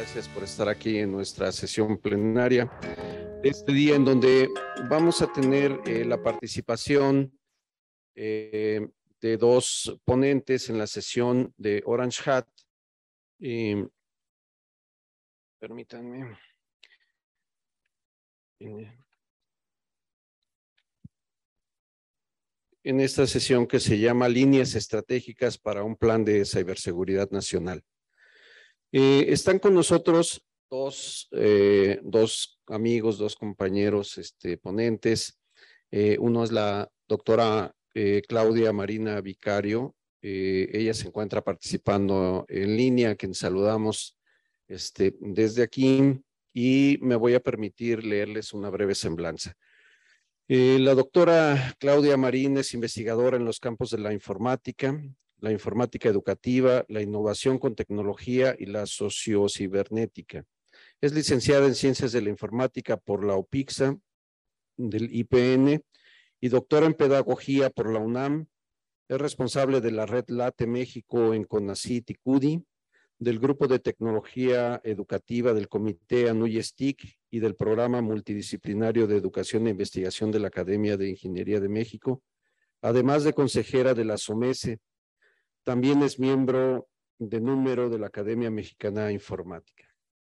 Gracias por estar aquí en nuestra sesión plenaria. Este día en donde vamos a tener la participación de dos ponentes en la sesión de Orange Hat. Permítanme. En esta sesión que se llama Líneas Estratégicas para un Plan de Ciberseguridad Nacional. Están con nosotros dos amigos, dos compañeros ponentes. Uno es la doctora Claudia Marina Vicario. Ella se encuentra participando en línea, a quien saludamos desde aquí, y me voy a permitir leerles una breve semblanza. La doctora Claudia Marín es investigadora en los campos de la informática educativa, la innovación con tecnología y la sociocibernética. Es licenciada en Ciencias de la Informática por la UPIXA del IPN y doctora en Pedagogía por la UNAM. Es responsable de la Red LATE México en CONACYT y CUDI, del Grupo de Tecnología Educativa del Comité ANUYESTIC y del Programa Multidisciplinario de Educación e Investigación de la Academia de Ingeniería de México, además de consejera de la SOMESE. También es miembro de número de la Academia Mexicana de Informática.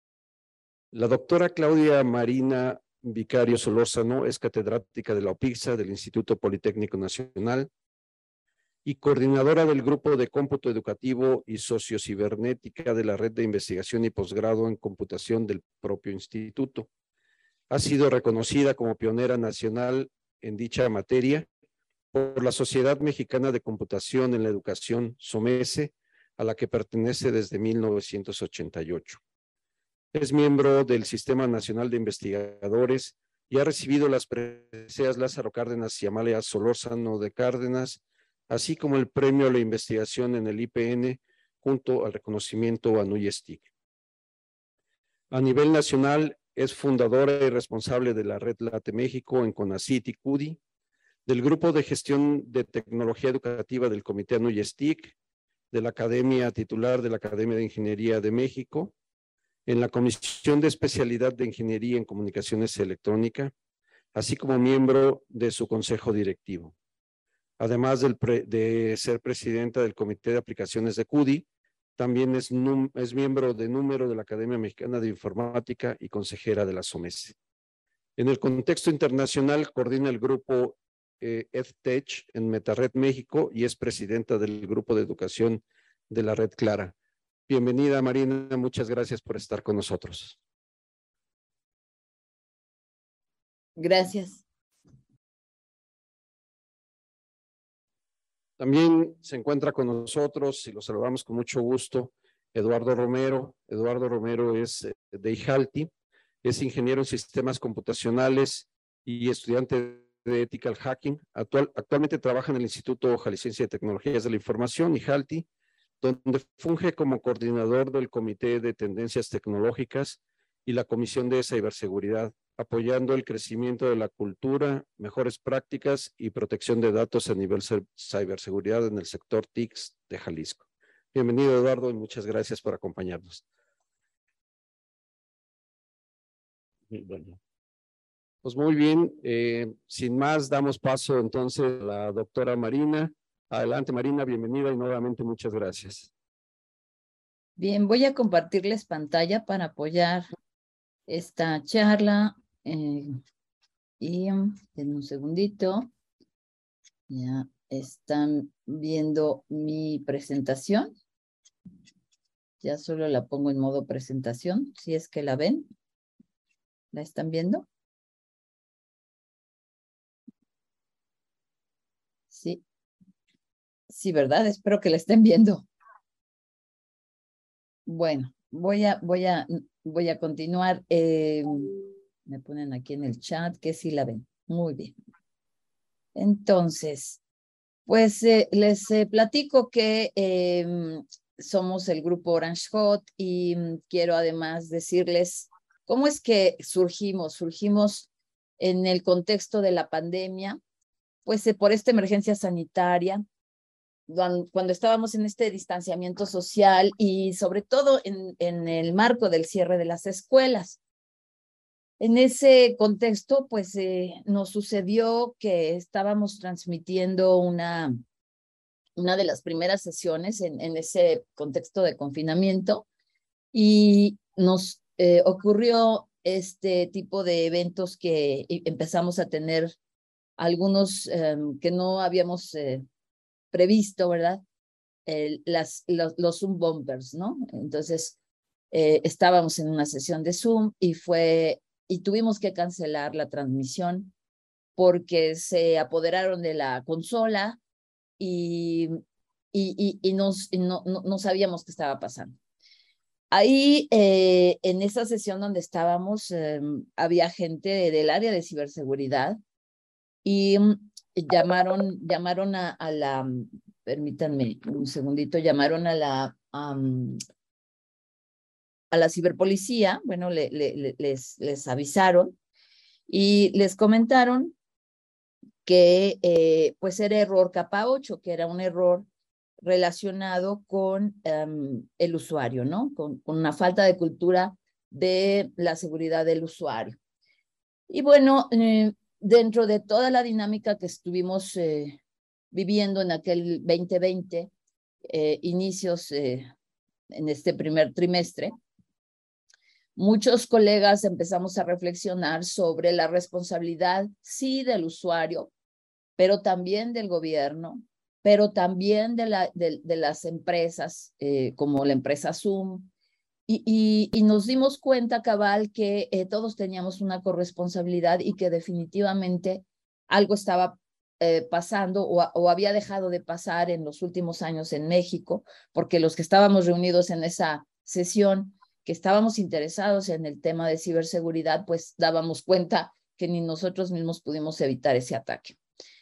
La doctora Claudia Marina Vicario Solórzano es catedrática de la UPIXA del Instituto Politécnico Nacional y coordinadora del Grupo de Cómputo Educativo y Sociocibernética de la Red de Investigación y Posgrado en Computación del propio instituto. Ha sido reconocida como pionera nacional en dicha materia por la Sociedad Mexicana de Computación en la Educación, SOMESE, a la que pertenece desde 1988. Es miembro del Sistema Nacional de Investigadores y ha recibido las preseas Lázaro Cárdenas y Amalia Solórzano de Cárdenas, así como el Premio a la Investigación en el IPN, junto al reconocimiento ANUYESTIC. A nivel nacional, es fundadora y responsable de la Red LATE México en CONACYT y CUDI, del Grupo de Gestión de Tecnología Educativa del Comité ANUYESTIC, de la Academia Titular de la Academia de Ingeniería de México, en la Comisión de Especialidad de Ingeniería en Comunicaciones Electrónica, así como miembro de su Consejo Directivo. Además de ser presidenta del Comité de Aplicaciones de CUDI, también es miembro de número de la Academia Mexicana de Informática y consejera de la SOMESE. En el contexto internacional, coordina el grupo EdTech en MetaRed México y es presidenta del Grupo de Educación de la Red Clara. Bienvenida, Marina, muchas gracias por estar con nosotros. Gracias. También se encuentra con nosotros, y lo saludamos con mucho gusto, Eduardo Romero. Eduardo Romero es de IJALTI, es ingeniero en sistemas computacionales y estudiante de Ethical Hacking. Actualmente trabaja en el Instituto Jalisciense de Tecnologías de la Información, IJALTI, donde funge como coordinador del Comité de Tendencias Tecnológicas y la Comisión de Ciberseguridad, apoyando el crecimiento de la cultura, mejores prácticas y protección de datos a nivel ciberseguridad en el sector TICS de Jalisco. Bienvenido, Eduardo, y muchas gracias por acompañarnos. Bueno, pues muy bien, sin más, damos paso entonces a la doctora Marina. Adelante, Marina, bienvenida y nuevamente muchas gracias. Bien, voy a compartirles pantalla para apoyar esta charla. Denme un segundito. Ya están viendo mi presentación. Ya solo la pongo en modo presentación, si es que la ven. ¿La están viendo? Sí. Sí, ¿verdad? Espero que la estén viendo. Bueno, voy a continuar. Me ponen aquí en el chat que sí la ven. Muy bien. Entonces, pues les platico que somos el grupo Orange Hot y quiero además decirles cómo es que surgimos. Surgimos en el contexto de la pandemia, pues por esta emergencia sanitaria, cuando estábamos en este distanciamiento social y sobre todo en el marco del cierre de las escuelas. En ese contexto, pues nos sucedió que estábamos transmitiendo una de las primeras sesiones en ese contexto de confinamiento y nos ocurrió este tipo de eventos que empezamos a tener algunos que no habíamos previsto, ¿verdad? Los Zoom bumpers, ¿no? Entonces, estábamos en una sesión de Zoom y tuvimos que cancelar la transmisión porque se apoderaron de la consola y no sabíamos qué estaba pasando. Ahí, en esa sesión donde estábamos, había gente del área de ciberseguridad y llamaron a la, permítanme un segundito, llamaron a la ciberpolicía, bueno, les avisaron y les comentaron que pues era error capa 8, que era un error relacionado con el usuario, ¿no? Con una falta de cultura de la seguridad del usuario. Y bueno, dentro de toda la dinámica que estuvimos viviendo en aquel 2020, inicios en este primer trimestre, muchos colegas empezamos a reflexionar sobre la responsabilidad, sí, del usuario, pero también del gobierno, pero también de las empresas, como la empresa Zoom, y nos dimos cuenta, cabal, que todos teníamos una corresponsabilidad y que definitivamente algo estaba pasando o había dejado de pasar en los últimos años en México, porque los que estábamos reunidos en esa sesión, que estábamos interesados en el tema de ciberseguridad, pues dábamos cuenta que ni nosotros mismos pudimos evitar ese ataque.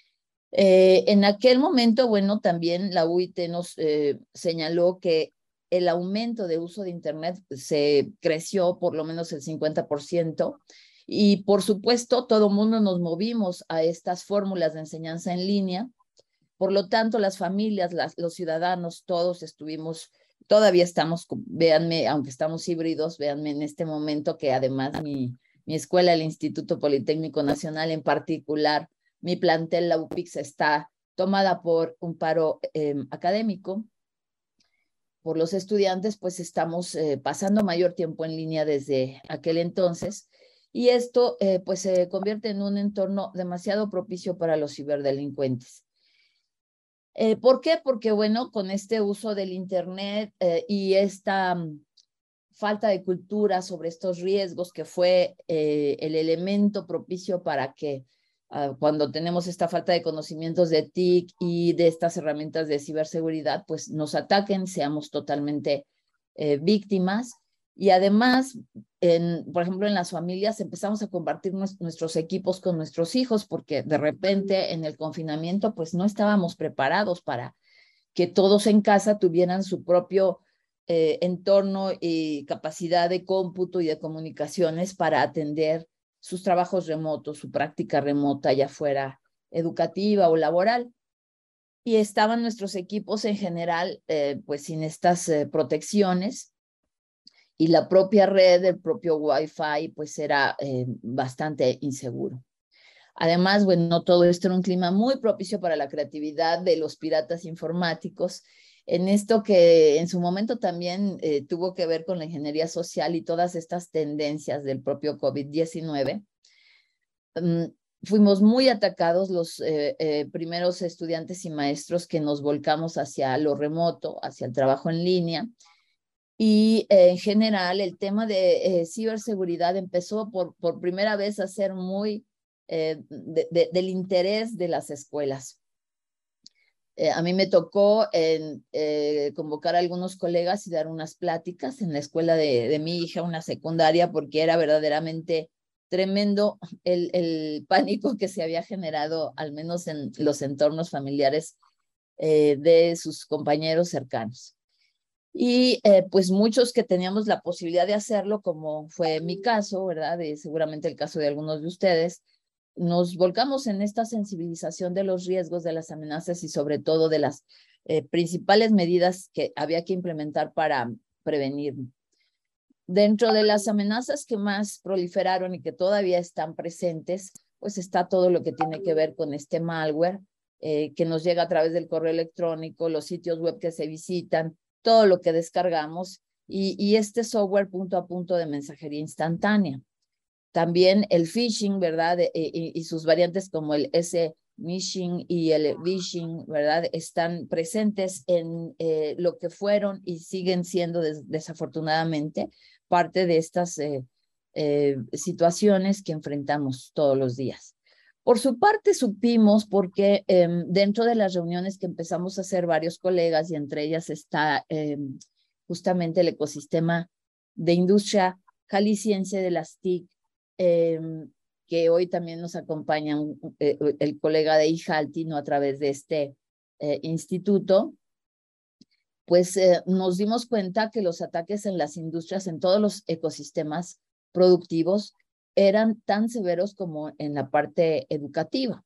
En aquel momento, bueno, también la UIT nos señaló que el aumento de uso de Internet se creció por lo menos el 50%, y por supuesto todo el mundo nos movimos a estas fórmulas de enseñanza en línea. Por lo tanto, las familias, los ciudadanos, todos todavía estamos, véanme, aunque estamos híbridos, véanme en este momento que además mi escuela, el Instituto Politécnico Nacional en particular, mi plantel, la UPIX, está tomada por un paro académico. Por los estudiantes, pues estamos pasando mayor tiempo en línea desde aquel entonces, y esto pues se convierte en un entorno demasiado propicio para los ciberdelincuentes. ¿Por qué? Porque, bueno, con este uso del Internet y esta falta de cultura sobre estos riesgos, que fue el elemento propicio para que cuando tenemos esta falta de conocimientos de TIC y de estas herramientas de ciberseguridad, pues nos ataquen, seamos totalmente víctimas. Y además, por ejemplo, en las familias empezamos a compartir nuestros equipos con nuestros hijos, porque de repente en el confinamiento pues no estábamos preparados para que todos en casa tuvieran su propio entorno y capacidad de cómputo y de comunicaciones para atender sus trabajos remotos, su práctica remota, ya fuera educativa o laboral. Y estaban nuestros equipos en general pues sin estas protecciones, y la propia red, el propio Wi-Fi, pues era bastante inseguro. Además, bueno, todo esto era un clima muy propicio para la creatividad de los piratas informáticos, en esto que en su momento también tuvo que ver con la ingeniería social y todas estas tendencias del propio COVID-19. Fuimos muy atacados los primeros estudiantes y maestros que nos volcamos hacia lo remoto, hacia el trabajo en línea. Y en general el tema de ciberseguridad empezó por primera vez a ser muy del interés de las escuelas. A mí me tocó convocar a algunos colegas y dar unas pláticas en la escuela de mi hija, una secundaria, porque era verdaderamente tremendo el pánico que se había generado, al menos en los entornos familiares de sus compañeros cercanos. Y pues muchos que teníamos la posibilidad de hacerlo, como fue mi caso, ¿verdad? Seguramente el caso de algunos de ustedes, nos volcamos en esta sensibilización de los riesgos, de las amenazas y sobre todo de las principales medidas que había que implementar para prevenir. Dentro de las amenazas que más proliferaron y que todavía están presentes, pues está todo lo que tiene que ver con este malware que nos llega a través del correo electrónico, los sitios web que se visitan, todo lo que descargamos y este software punto a punto de mensajería instantánea. También el phishing, ¿verdad? Y sus variantes como el S-mishing y el vishing, ¿verdad? Están presentes en lo que fueron y siguen siendo desafortunadamente parte de estas situaciones que enfrentamos todos los días. Por su parte, supimos, porque dentro de las reuniones que empezamos a hacer varios colegas, y entre ellas está justamente el ecosistema de industria jalisciense de las TIC, que hoy también nos acompaña el colega de IJALTI, ¿no? A través de este instituto, pues nos dimos cuenta que los ataques en las industrias, en todos los ecosistemas productivos, eran tan severos como en la parte educativa.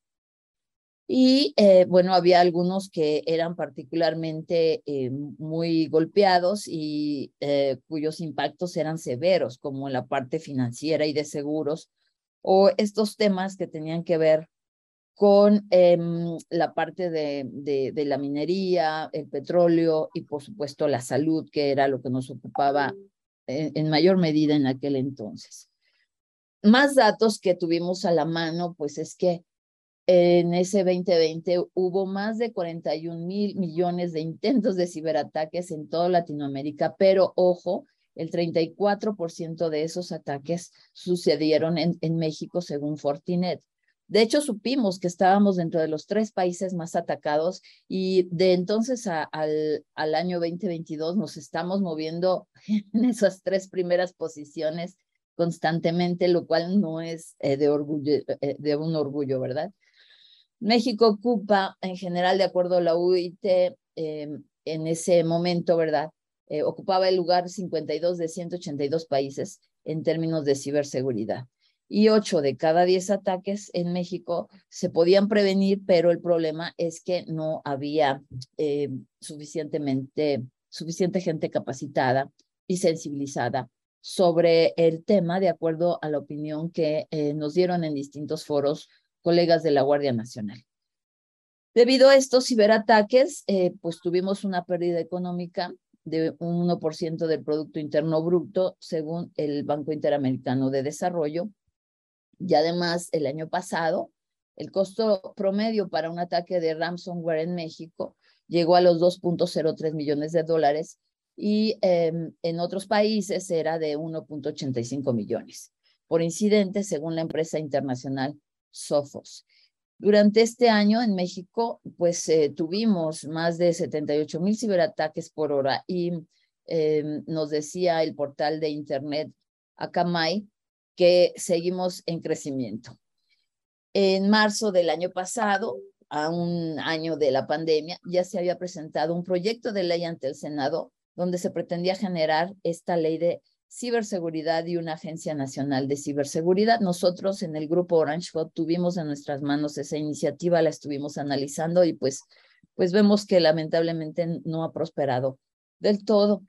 Y bueno, había algunos que eran particularmente muy golpeados y cuyos impactos eran severos, como en la parte financiera y de seguros, o estos temas que tenían que ver con la parte de la minería, el petróleo y por supuesto la salud, que era lo que nos ocupaba en mayor medida en aquel entonces. Más datos que tuvimos a la mano, pues es que en ese 2020 hubo más de 41,000 millones de intentos de ciberataques en toda Latinoamérica, pero ojo, el 34% de esos ataques sucedieron en México, según Fortinet. De hecho, supimos que estábamos dentro de los 3 países más atacados y de entonces al año 2022 nos estamos moviendo en esas 3 primeras posiciones constantemente, lo cual no es de un orgullo, ¿verdad? México ocupa, en general, de acuerdo a la UIT, en ese momento, ¿verdad? Ocupaba el lugar 52 de 182 países en términos de ciberseguridad. Y 8 de cada 10 ataques en México se podían prevenir, pero el problema es que no había suficiente gente capacitada y sensibilizada sobre el tema, de acuerdo a la opinión que nos dieron en distintos foros colegas de la Guardia Nacional. Debido a estos ciberataques, pues tuvimos una pérdida económica de un 1% del Producto Interno Bruto, según el Banco Interamericano de Desarrollo. Y además, el año pasado, el costo promedio para un ataque de ransomware en México llegó a los 2.03 millones de dólares y en otros países era de 1.85 millones por incidente, según la empresa internacional Sophos. Durante este año en México, pues tuvimos más de 78,000 ciberataques por hora y nos decía el portal de internet Akamai que seguimos en crecimiento. En marzo del año pasado, a un año de la pandemia, ya se había presentado un proyecto de ley ante el Senado donde se pretendía generar esta ley de ciberseguridad y una agencia nacional de ciberseguridad. Nosotros en el grupo Orange Hub tuvimos en nuestras manos esa iniciativa, la estuvimos analizando y pues vemos que lamentablemente no ha prosperado del todo.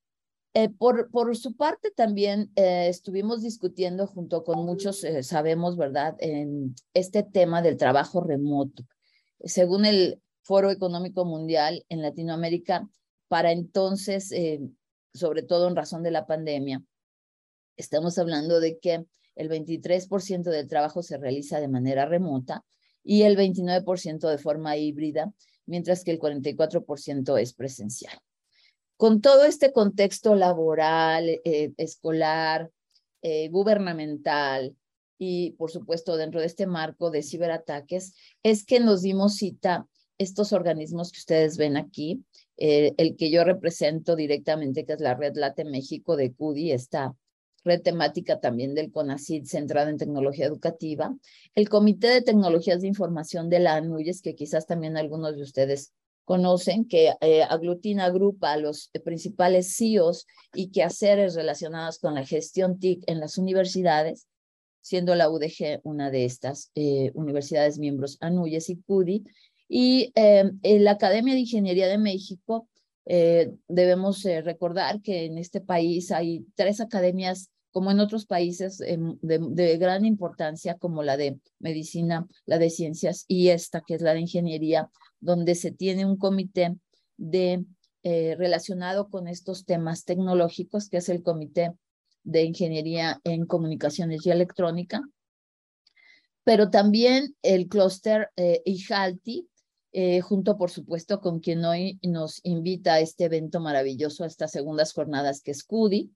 Por su parte también estuvimos discutiendo junto con muchos, sabemos, ¿verdad?, en este tema del trabajo remoto. Según el Foro Económico Mundial en Latinoamérica, para entonces, sobre todo en razón de la pandemia, estamos hablando de que el 23% del trabajo se realiza de manera remota y el 29% de forma híbrida, mientras que el 44% es presencial. Con todo este contexto laboral, escolar, gubernamental y, por supuesto, dentro de este marco de ciberataques, es que nos dimos cita estos organismos que ustedes ven aquí, el que yo represento directamente, que es la Red Late México de CUDI, esta red temática también del CONACYT centrada en tecnología educativa, el Comité de Tecnologías de Información de la ANUYES, que quizás también algunos de ustedes conocen, que agrupa a los principales CEOs y quehaceres relacionados con la gestión TIC en las universidades, siendo la UDG una de estas universidades miembros ANUYES y CUDI, Y en la Academia de Ingeniería de México, debemos recordar que en este país hay 3 academias, como en otros países, de gran importancia, como la de medicina, la de ciencias y esta, que es la de ingeniería, donde se tiene un comité de, relacionado con estos temas tecnológicos, que es el Comité de Ingeniería en Comunicaciones y Electrónica, pero también el clúster IJALTI, junto por supuesto con quien hoy nos invita a este evento maravilloso, a estas segundas jornadas, que es CUDI,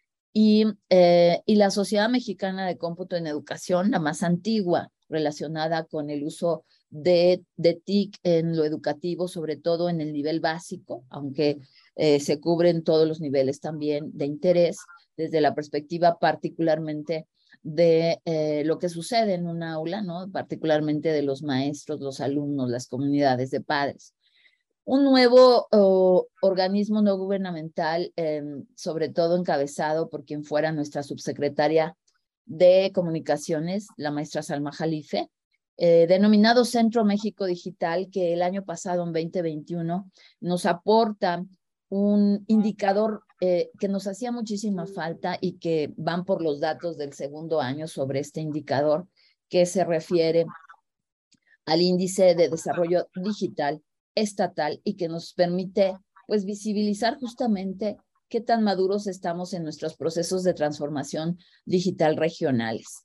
y la Sociedad Mexicana de Cómputo en Educación, la más antigua, relacionada con el uso de TIC en lo educativo, sobre todo en el nivel básico, aunque se cubren todos los niveles también de interés, desde la perspectiva particularmente de lo que sucede en un aula, ¿no? Particularmente de los maestros, los alumnos, las comunidades de padres. Un nuevo organismo no gubernamental, sobre todo encabezado por quien fuera nuestra subsecretaria de Comunicaciones, la maestra Salma Jalife, denominado Centro México Digital, que el año pasado, en 2021, nos aporta un indicador que nos hacía muchísima falta y que van por los datos del segundo año sobre este indicador, que se refiere al índice de desarrollo digital estatal y que nos permite, pues, visibilizar justamente qué tan maduros estamos en nuestros procesos de transformación digital regionales.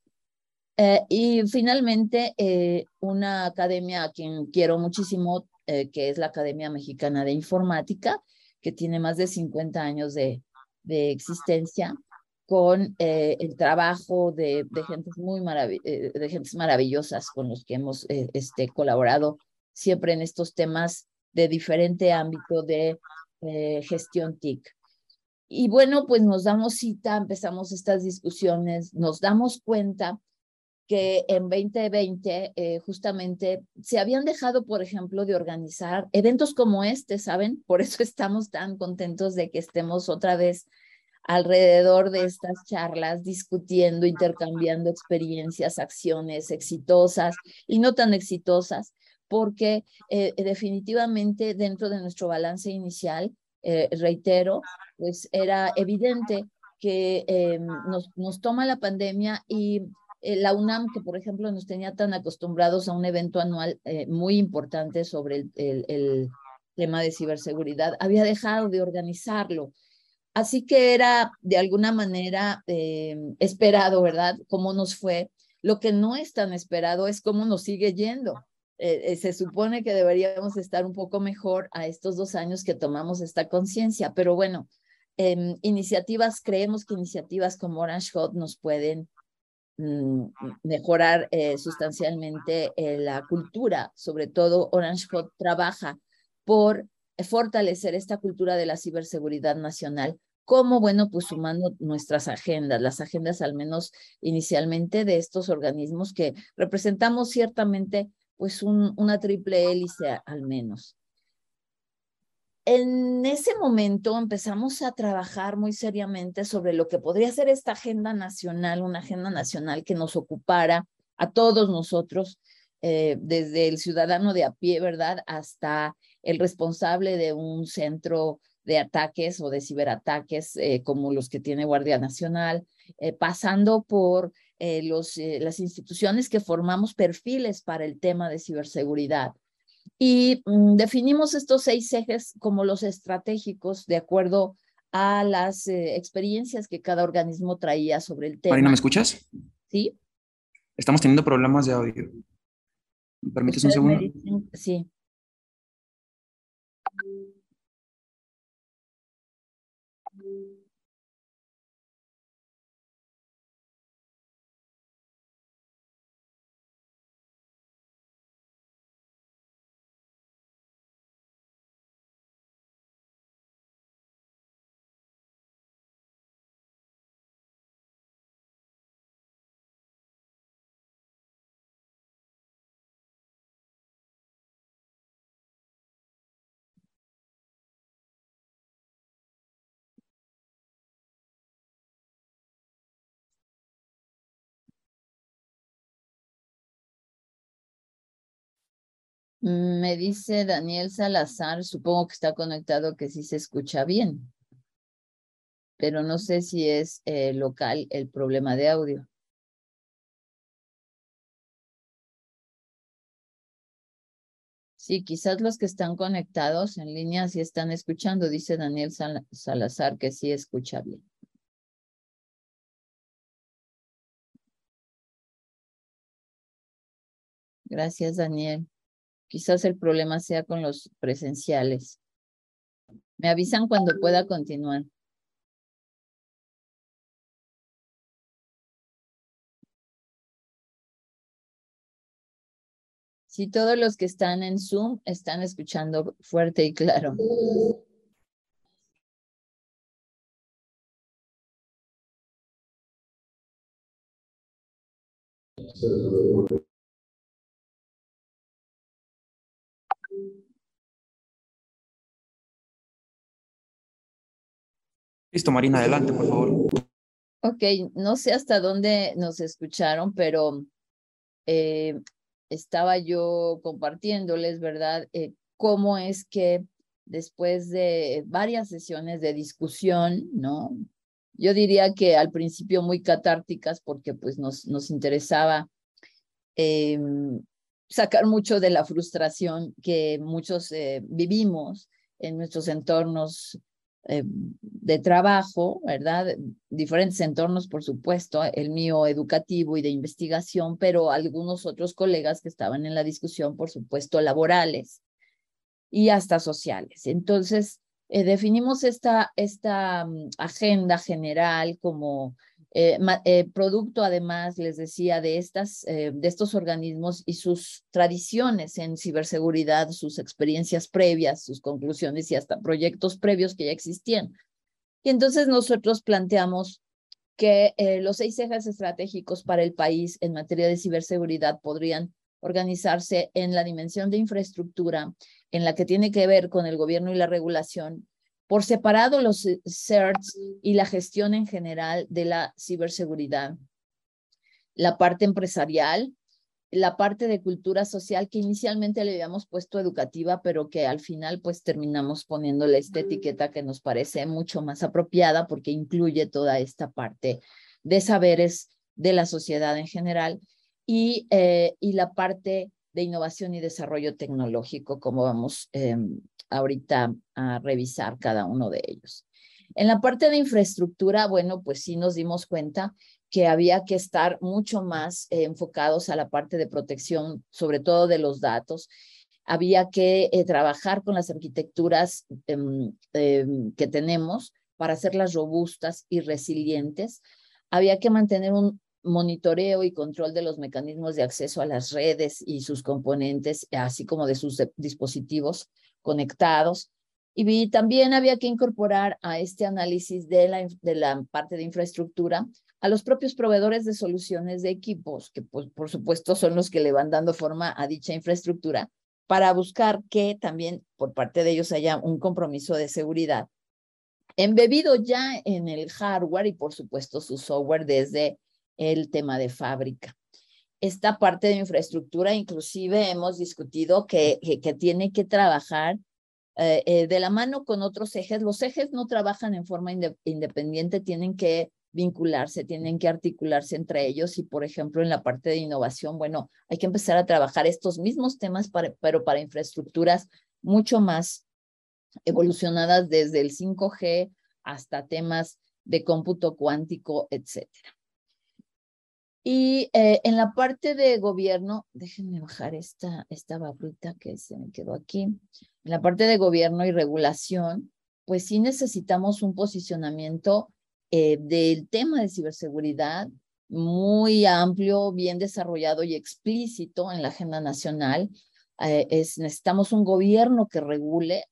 Y finalmente, una academia a quien quiero muchísimo, que es la Academia Mexicana de Informática, que tiene más de 50 años de existencia, con el trabajo de gentes de gentes maravillosas con los que hemos colaborado siempre en estos temas de diferente ámbito de gestión TIC. Y bueno, pues nos damos cita, empezamos estas discusiones, nos damos cuenta que en 2020 justamente se habían dejado, por ejemplo, de organizar eventos como este, ¿saben? Por eso estamos tan contentos de que estemos otra vez alrededor de estas charlas, discutiendo, intercambiando experiencias, acciones exitosas y no tan exitosas, porque definitivamente dentro de nuestro balance inicial, reitero, pues era evidente que nos toma la pandemia y la UNAM, que por ejemplo nos tenía tan acostumbrados a un evento anual muy importante sobre el tema de ciberseguridad, había dejado de organizarlo. Así que era de alguna manera esperado, ¿verdad? Cómo nos fue. Lo que no es tan esperado es cómo nos sigue yendo. Se supone que deberíamos estar un poco mejor a estos 2 años que tomamos esta conciencia, pero bueno, creemos que iniciativas como Orange Hot nos pueden mejorar sustancialmente la cultura. Sobre todo, Orange Hot trabaja por fortalecer esta cultura de la ciberseguridad nacional, como, bueno, pues sumando nuestras agendas, las agendas al menos inicialmente de estos organismos que representamos ciertamente pues una triple hélice al menos. En ese momento empezamos a trabajar muy seriamente sobre lo que podría ser esta agenda nacional, una agenda nacional que nos ocupara a todos nosotros, desde el ciudadano de a pie, ¿verdad?, hasta el responsable de un centro de ataques o de ciberataques como los que tiene Guardia Nacional, pasando por las instituciones que formamos perfiles para el tema de ciberseguridad. Y definimos estos 6 ejes como los estratégicos de acuerdo a las experiencias que cada organismo traía sobre el Marina, ¿me tema. escuchas? ¿Sí? Estamos teniendo problemas de audio. ¿Me permites un Ustedes me segundo? dicen, sí. Me dice Daniel Salazar, supongo que está conectado, que sí se escucha bien, pero no sé si es local el problema de audio. Sí, quizás los que están conectados en línea sí están escuchando, dice Daniel Salazar que sí escucha bien. Gracias, Daniel. Quizás el problema sea con los presenciales. Me avisan cuando pueda continuar. Sí, todos los que están en Zoom están escuchando fuerte y claro. Listo, Marina, adelante, por favor. Ok, no sé hasta dónde nos escucharon, pero estaba yo compartiéndoles, ¿verdad? Cómo es que después de varias sesiones de discusión, ¿no? Yo diría que al principio muy catárticas porque pues nos interesaba sacar mucho de la frustración que muchos vivimos en nuestros entornos de trabajo, ¿verdad? Diferentes entornos, por supuesto, el mío educativo y de investigación, pero algunos otros colegas que estaban en la discusión, por supuesto, laborales y hasta sociales. Entonces, definimos esta agenda general como producto, además, les decía, de estos organismos y sus tradiciones en ciberseguridad, sus experiencias previas, sus conclusiones y hasta proyectos previos que ya existían. Y entonces nosotros planteamos que los 6 ejes estratégicos para el país en materia de ciberseguridad podrían organizarse en la dimensión de infraestructura, en la que tiene que ver con el gobierno y la regulación, por separado los CERTs y la gestión en general de la ciberseguridad, la parte empresarial, la parte de cultura social que inicialmente le habíamos puesto educativa, pero que al final pues terminamos poniéndole esta etiqueta que nos parece mucho más apropiada porque incluye toda esta parte de saberes de la sociedad en general y la parte de innovación y desarrollo tecnológico, como vamos ahorita a revisar cada uno de ellos. En la parte de infraestructura, bueno, pues sí nos dimos cuenta que había que estar mucho más enfocados a la parte de protección, sobre todo de los datos. Había que trabajar con las arquitecturas que tenemos para hacerlas robustas y resilientes. Había que mantener un monitoreo y control de los mecanismos de acceso a las redes y sus componentes, así como de sus dispositivos conectados. Y también había que incorporar a este análisis de la parte de infraestructura a los propios proveedores de soluciones de equipos, que pues, por supuesto son los que le van dando forma a dicha infraestructura, para buscar que también por parte de ellos haya un compromiso de seguridad embebido ya en el hardware y por supuesto su software desde el tema de fábrica. Esta parte de infraestructura inclusive hemos discutido que tiene que trabajar de la mano con otros ejes. Los ejes no trabajan en forma independiente, tienen que vincularse, tienen que articularse entre ellos y, por ejemplo, en la parte de innovación, bueno, hay que empezar a trabajar estos mismos temas, pero para infraestructuras mucho más evolucionadas desde el 5G hasta temas de cómputo cuántico, etcétera. Y en la parte de gobierno, déjenme bajar esta barrita que se me quedó aquí. En la parte de gobierno y regulación, pues sí necesitamos un posicionamiento del tema de ciberseguridad muy amplio, bien desarrollado y explícito en la agenda nacional. Necesitamos un gobierno que regule,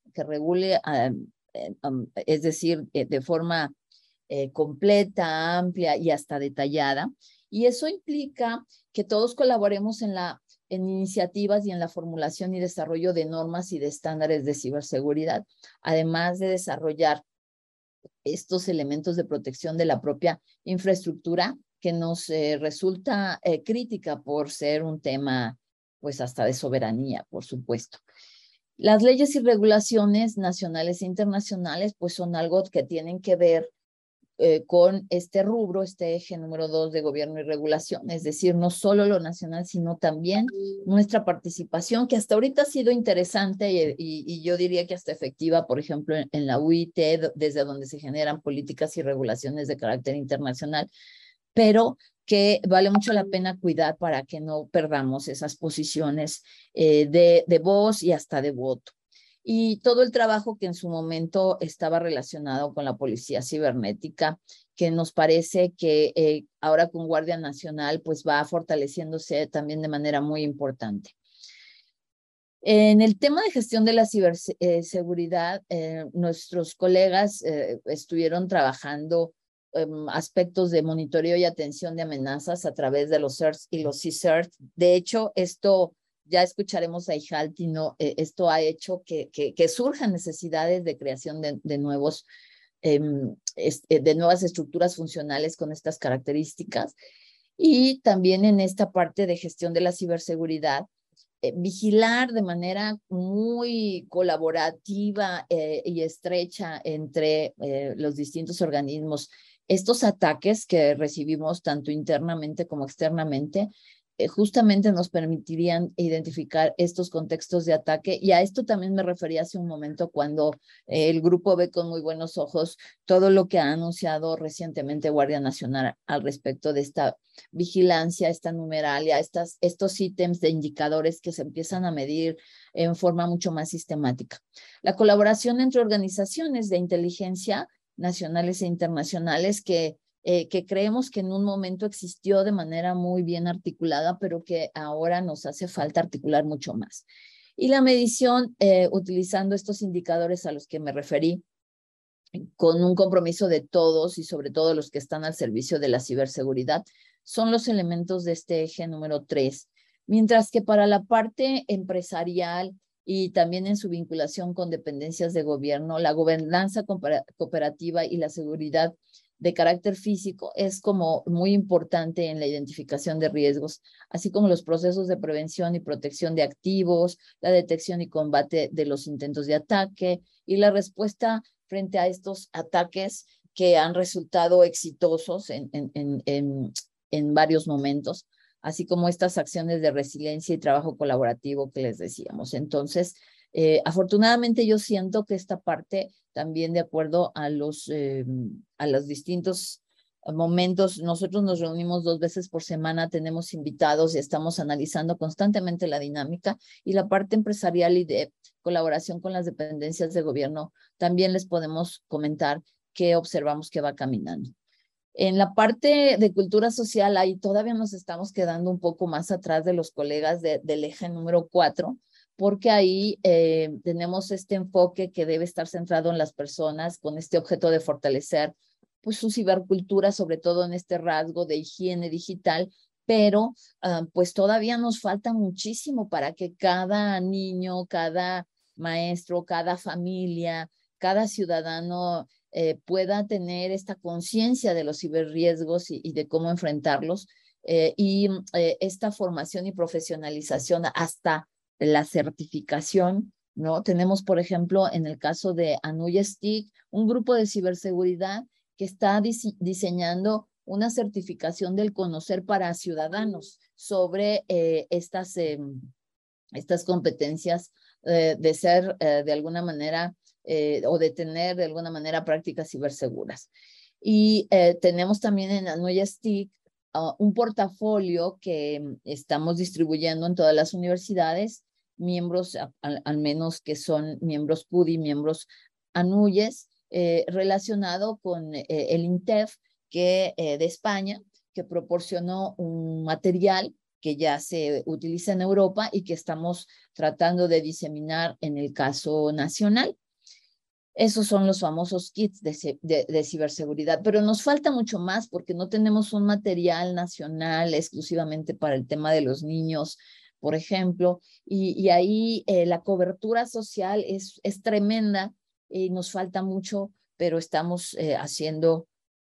es decir, de forma completa, amplia y hasta detallada. Y eso implica que todos colaboremos en iniciativas y en la formulación y desarrollo de normas y de estándares de ciberseguridad, además de desarrollar estos elementos de protección de la propia infraestructura que nos resulta crítica por ser un tema pues hasta de soberanía, por supuesto. Las leyes y regulaciones nacionales e internacionales, pues son algo que tienen que ver con este rubro, este eje número 2 de gobierno y regulación, es decir, no solo lo nacional, sino también nuestra participación, que hasta ahorita ha sido interesante y yo diría que hasta efectiva, por ejemplo, en la UIT, desde donde se generan políticas y regulaciones de carácter internacional, pero que vale mucho la pena cuidar para que no perdamos esas posiciones de voz y hasta de voto. Y todo el trabajo que en su momento estaba relacionado con la policía cibernética, que nos parece que ahora con Guardia Nacional pues va fortaleciéndose también de manera muy importante. En el tema de gestión de la ciberseguridad, nuestros colegas estuvieron trabajando aspectos de monitoreo y atención de amenazas a través de los CERTs y los CSERT. De hecho, esto ya escucharemos a Ijalti, ¿no? Esto ha hecho que surjan necesidades de creación de nuevas estructuras funcionales con estas características. Y también en esta parte de gestión de la ciberseguridad, vigilar de manera muy colaborativa y estrecha entre los distintos organismos estos ataques que recibimos tanto internamente como externamente, justamente nos permitirían identificar estos contextos de ataque. Y a esto también me refería hace un momento cuando el grupo ve con muy buenos ojos todo lo que ha anunciado recientemente Guardia Nacional al respecto de esta vigilancia, esta numeralia, estos ítems de indicadores que se empiezan a medir en forma mucho más sistemática. La colaboración entre organizaciones de inteligencia nacionales e internacionales que creemos que en un momento existió de manera muy bien articulada, pero que ahora nos hace falta articular mucho más. Y la medición, utilizando estos indicadores a los que me referí, con un compromiso de todos y sobre todo los que están al servicio de la ciberseguridad, son los elementos de este eje número 3. Mientras que para la parte empresarial y también en su vinculación con dependencias de gobierno, la gobernanza cooperativa y la seguridad de carácter físico es como muy importante en la identificación de riesgos, así como los procesos de prevención y protección de activos, la detección y combate de los intentos de ataque y la respuesta frente a estos ataques que han resultado exitosos en varios momentos, así como estas acciones de resiliencia y trabajo colaborativo que les decíamos. Entonces, afortunadamente yo siento que esta parte también de acuerdo a los distintos momentos, nosotros nos reunimos 2 veces por semana, tenemos invitados y estamos analizando constantemente la dinámica y la parte empresarial y de colaboración con las dependencias de gobierno, también les podemos comentar que observamos que va caminando. En la parte de cultura social, ahí todavía nos estamos quedando un poco más atrás de los colegas del eje número 4, porque ahí tenemos este enfoque que debe estar centrado en las personas con este objeto de fortalecer pues, su cibercultura, sobre todo en este rasgo de higiene digital, pero pues todavía nos falta muchísimo para que cada niño, cada maestro, cada familia, cada ciudadano pueda tener esta conciencia de los ciberriesgos y de cómo enfrentarlos esta formación y profesionalización hasta la certificación, ¿no? Tenemos, por ejemplo, en el caso de ANUYSTIC, un grupo de ciberseguridad que está diseñando una certificación del conocer para ciudadanos sobre estas competencias de ser de alguna manera o de tener de alguna manera prácticas ciberseguras. Y tenemos también en ANUYSTIC un portafolio que estamos distribuyendo en todas las universidades, miembros, al menos que son miembros PUDI, miembros ANUYES, relacionado con el INTEF de España, que proporcionó un material que ya se utiliza en Europa y que estamos tratando de diseminar en el caso nacional. Esos son los famosos kits de ciberseguridad, pero nos falta mucho más porque no tenemos un material nacional exclusivamente para el tema de los niños, por ejemplo, y ahí la cobertura social es tremenda y nos falta mucho, pero estamos haciendo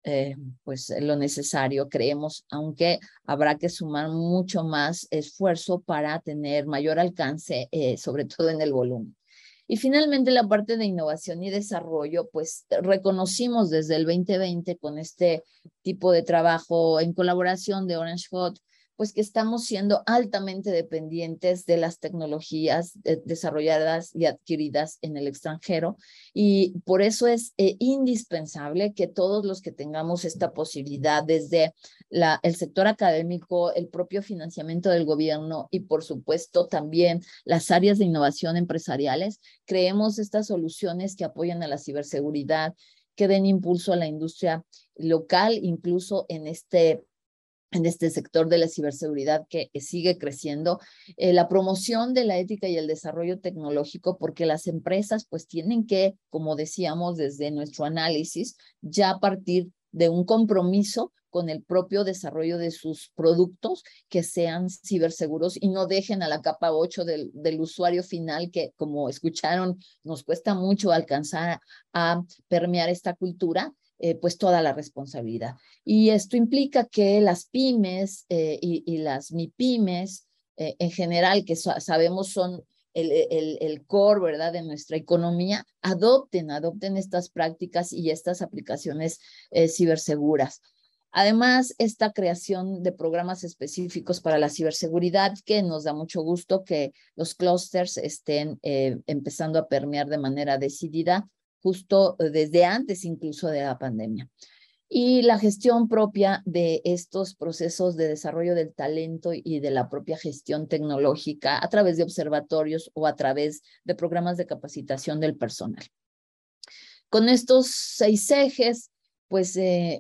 pues lo necesario, creemos, aunque habrá que sumar mucho más esfuerzo para tener mayor alcance, sobre todo en el volumen. Y finalmente la parte de innovación y desarrollo, pues reconocimos desde el 2020 con este tipo de trabajo en colaboración de Orange Hot, pues que estamos siendo altamente dependientes de las tecnologías desarrolladas y adquiridas en el extranjero, y por eso es indispensable que todos los que tengamos esta posibilidad, desde el sector académico, el propio financiamiento del gobierno y por supuesto también las áreas de innovación empresariales, creemos estas soluciones que apoyan a la ciberseguridad, que den impulso a la industria local, incluso en este sector de la ciberseguridad que sigue creciendo, la promoción de la ética y el desarrollo tecnológico, porque las empresas pues tienen que, como decíamos desde nuestro análisis, ya partir de un compromiso con el propio desarrollo de sus productos que sean ciberseguros y no dejen a la capa 8 del usuario final, que como escucharon nos cuesta mucho alcanzar a permear esta cultura, pues toda la responsabilidad. Y esto implica que las pymes y las MIPYMES en general, que sabemos son el core, ¿verdad?, de nuestra economía, adopten estas prácticas y estas aplicaciones ciberseguras. Además, esta creación de programas específicos para la ciberseguridad, que nos da mucho gusto que los clústeres estén empezando a permear de manera decidida, justo desde antes incluso de la pandemia. Y la gestión propia de estos procesos de desarrollo del talento y de la propia gestión tecnológica a través de observatorios o a través de programas de capacitación del personal. Con estos 6 ejes, pues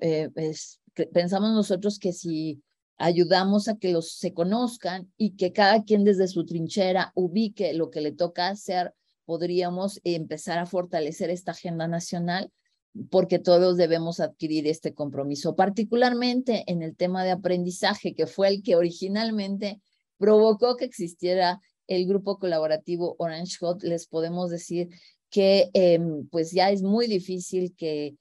pensamos nosotros que si ayudamos a que se conozcan y que cada quien desde su trinchera ubique lo que le toca hacer, podríamos empezar a fortalecer esta agenda nacional, porque todos debemos adquirir este compromiso, particularmente en el tema de aprendizaje, que fue el que originalmente provocó que existiera el grupo colaborativo Orange Hot. Les podemos decir que pues ya es muy difícil que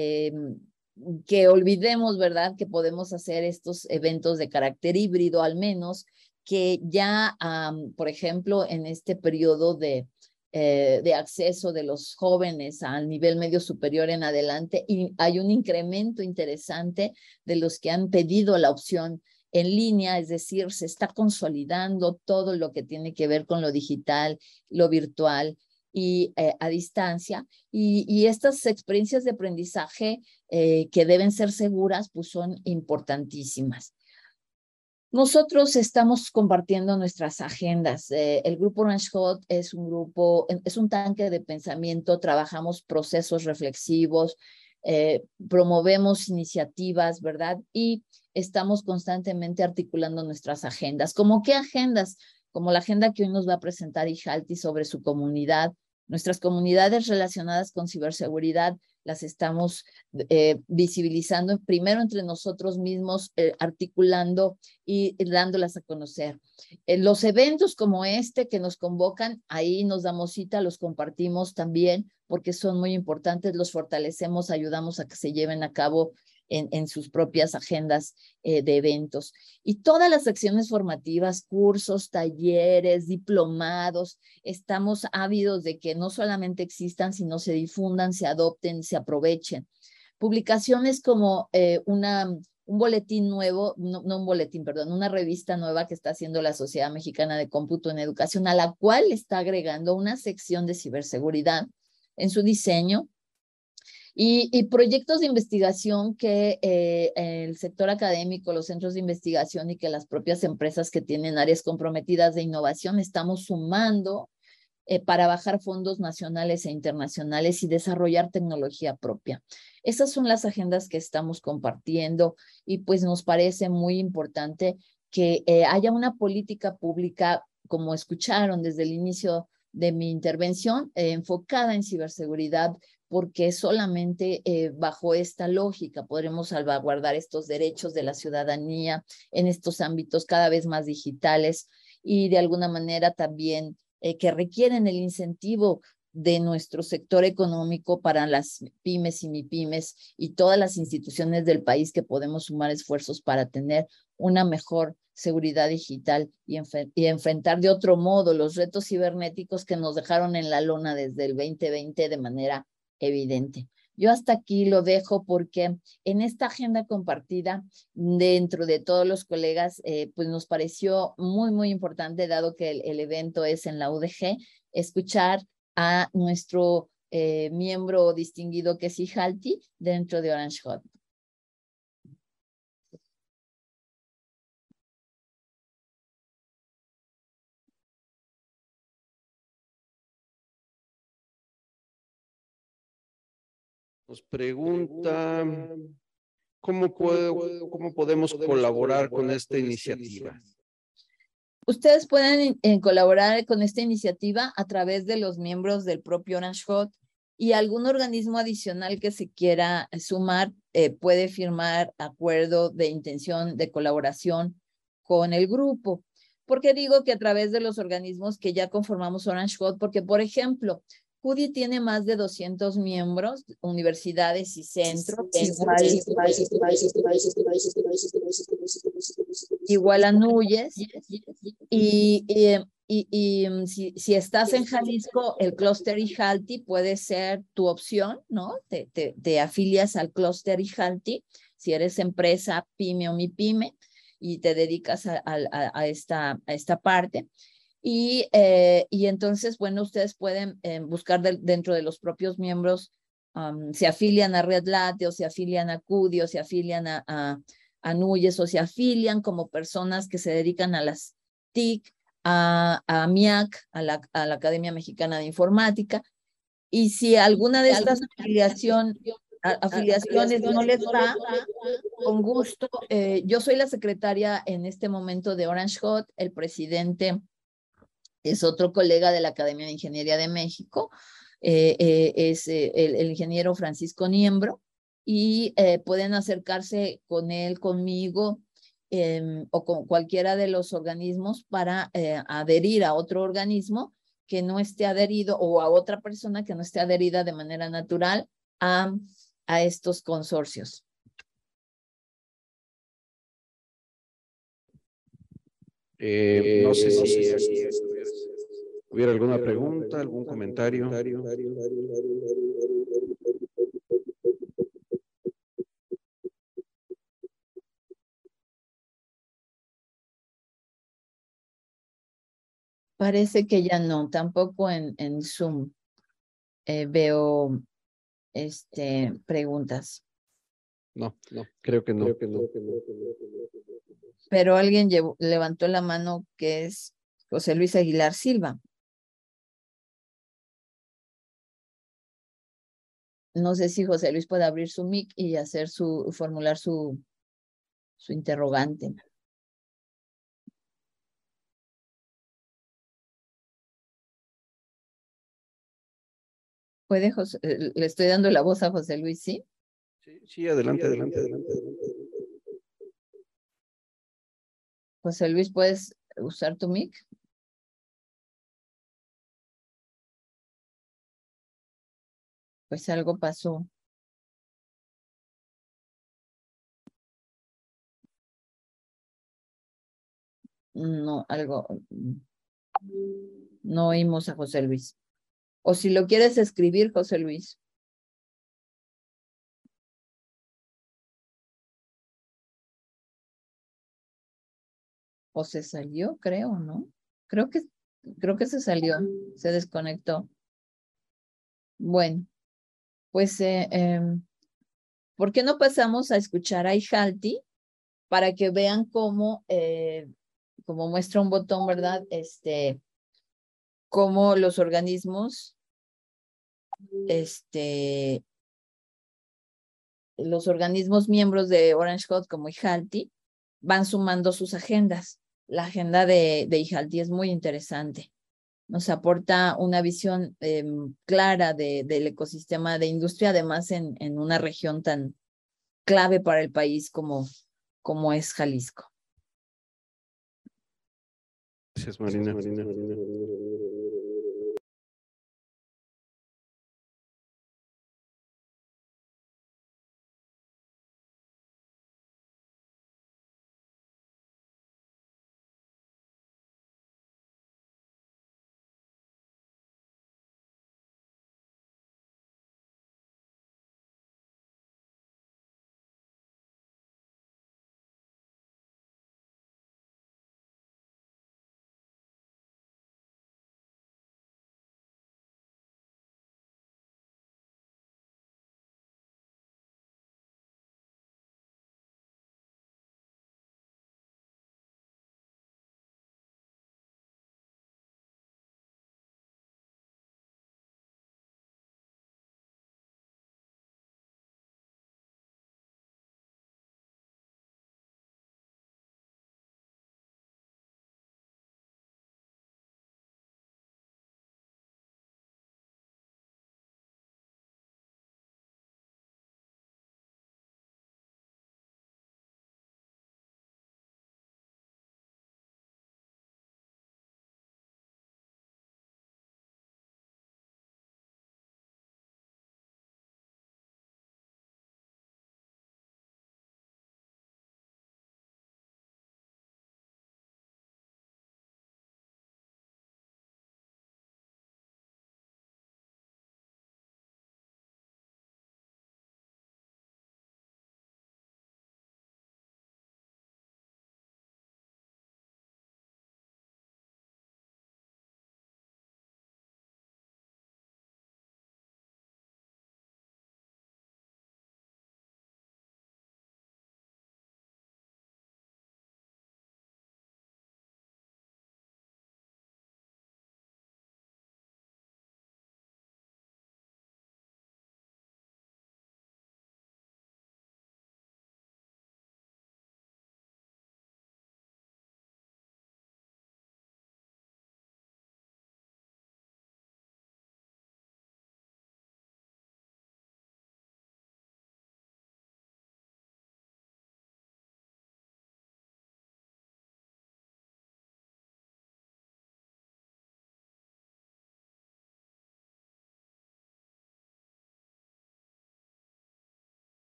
olvidemos, ¿verdad?, que podemos hacer estos eventos de carácter híbrido, al menos que ya, por ejemplo, en este periodo de acceso de los jóvenes al nivel medio superior en adelante, y hay un incremento interesante de los que han pedido la opción en línea, es decir, se está consolidando todo lo que tiene que ver con lo digital, lo virtual y a distancia, y estas experiencias de aprendizaje que deben ser seguras, pues son importantísimas. Nosotros estamos compartiendo nuestras agendas. El grupo Orange Hot es un grupo, es un tanque de pensamiento, trabajamos procesos reflexivos, promovemos iniciativas, ¿verdad? Y estamos constantemente articulando nuestras agendas. ¿Cómo qué agendas? Como la agenda que hoy nos va a presentar Ijalti sobre su comunidad. Nuestras comunidades relacionadas con ciberseguridad las estamos visibilizando primero entre nosotros mismos, articulando y dándolas a conocer. Los eventos como este que nos convocan, ahí nos damos cita, los compartimos también porque son muy importantes, los fortalecemos, ayudamos a que se lleven a cabo en sus propias agendas de eventos. Y todas las acciones formativas, cursos, talleres, diplomados, estamos ávidos de que no solamente existan, sino se difundan, se adopten, se aprovechen. Publicaciones como un boletín nuevo, no un boletín, perdón, una revista nueva que está haciendo la Sociedad Mexicana de Cómputo en Educación, a la cual está agregando una sección de ciberseguridad en su diseño, y proyectos de investigación que el sector académico, los centros de investigación y que las propias empresas que tienen áreas comprometidas de innovación estamos sumando para bajar fondos nacionales e internacionales y desarrollar tecnología propia. Esas son las agendas que estamos compartiendo, y pues nos parece muy importante que haya una política pública, como escucharon desde el inicio de mi intervención, enfocada en ciberseguridad, porque solamente bajo esta lógica podremos salvaguardar estos derechos de la ciudadanía en estos ámbitos cada vez más digitales y de alguna manera también que requieren el incentivo de nuestro sector económico para las pymes y MIPYMES y todas las instituciones del país que podemos sumar esfuerzos para tener una mejor seguridad digital y enfrentar de otro modo los retos cibernéticos que nos dejaron en la lona desde el 2020 de manera evidente. Yo hasta aquí lo dejo porque en esta agenda compartida dentro de todos los colegas, pues nos pareció muy, muy importante, dado que el evento es en la UDG, escuchar a nuestro miembro distinguido que es Ijalti dentro de Orange Hot. Nos pregunta, ¿cómo podemos colaborar con esta iniciativa? Ustedes pueden colaborar con esta iniciativa a través de los miembros del propio Orange Hot y algún organismo adicional que se quiera sumar puede firmar acuerdo de intención de colaboración con el grupo. ¿Por qué digo que a través de los organismos que ya conformamos Orange Hot? Porque, por ejemplo, CUDI tiene más de 200 miembros, universidades y centros, igual a NUYES, y si estás en Jalisco, el clúster Ijalti puede ser tu opción, ¿no? Te afilias al clúster Ijalti, si eres empresa, pyme o MIPYME, y te dedicas a esta parte. Y entonces, bueno, ustedes pueden buscar dentro de los propios miembros, se afilian a Red Latte o se afilian a CUDI o se afilian a NUYES o se afilian como personas que se dedican a las TIC, a MIAC, a la Academia Mexicana de Informática. Y si alguna de estas afiliaciones no les va, con gusto. Yo soy la secretaria en este momento de Orange Hot, el presidente es otro colega de la Academia de Ingeniería de México, es el ingeniero Francisco Niembro, y pueden acercarse con él, conmigo, o con cualquiera de los organismos para adherir a otro organismo que no esté adherido o a otra persona que no esté adherida de manera natural a estos consorcios. No sé si hubiera alguna pregunta, algún comentario. Parece que ya no, tampoco en Zoom veo preguntas. No, creo que no. Pero alguien levantó la mano, que es José Luis Aguilar Silva. No sé si José Luis puede abrir su mic y formular su interrogante. ¿Puede, José? Le estoy dando la voz a José Luis, ¿sí? Sí, adelante. José Luis, ¿puedes usar tu mic? Pues algo pasó. No, no oímos a José Luis. O si lo quieres escribir, José Luis. O se salió, creo, ¿no? Creo que se salió, se desconectó. Bueno, pues, ¿por qué no pasamos a escuchar a Ijalti para que vean cómo, como muestra un botón, ¿verdad? Cómo los organismos, los organismos miembros de Orange Hot como Ijalti van sumando sus agendas. La agenda de Ijalti es muy interesante. Nos aporta una visión clara del ecosistema de industria, además en una región tan clave para el país como es Jalisco. Gracias, Marina.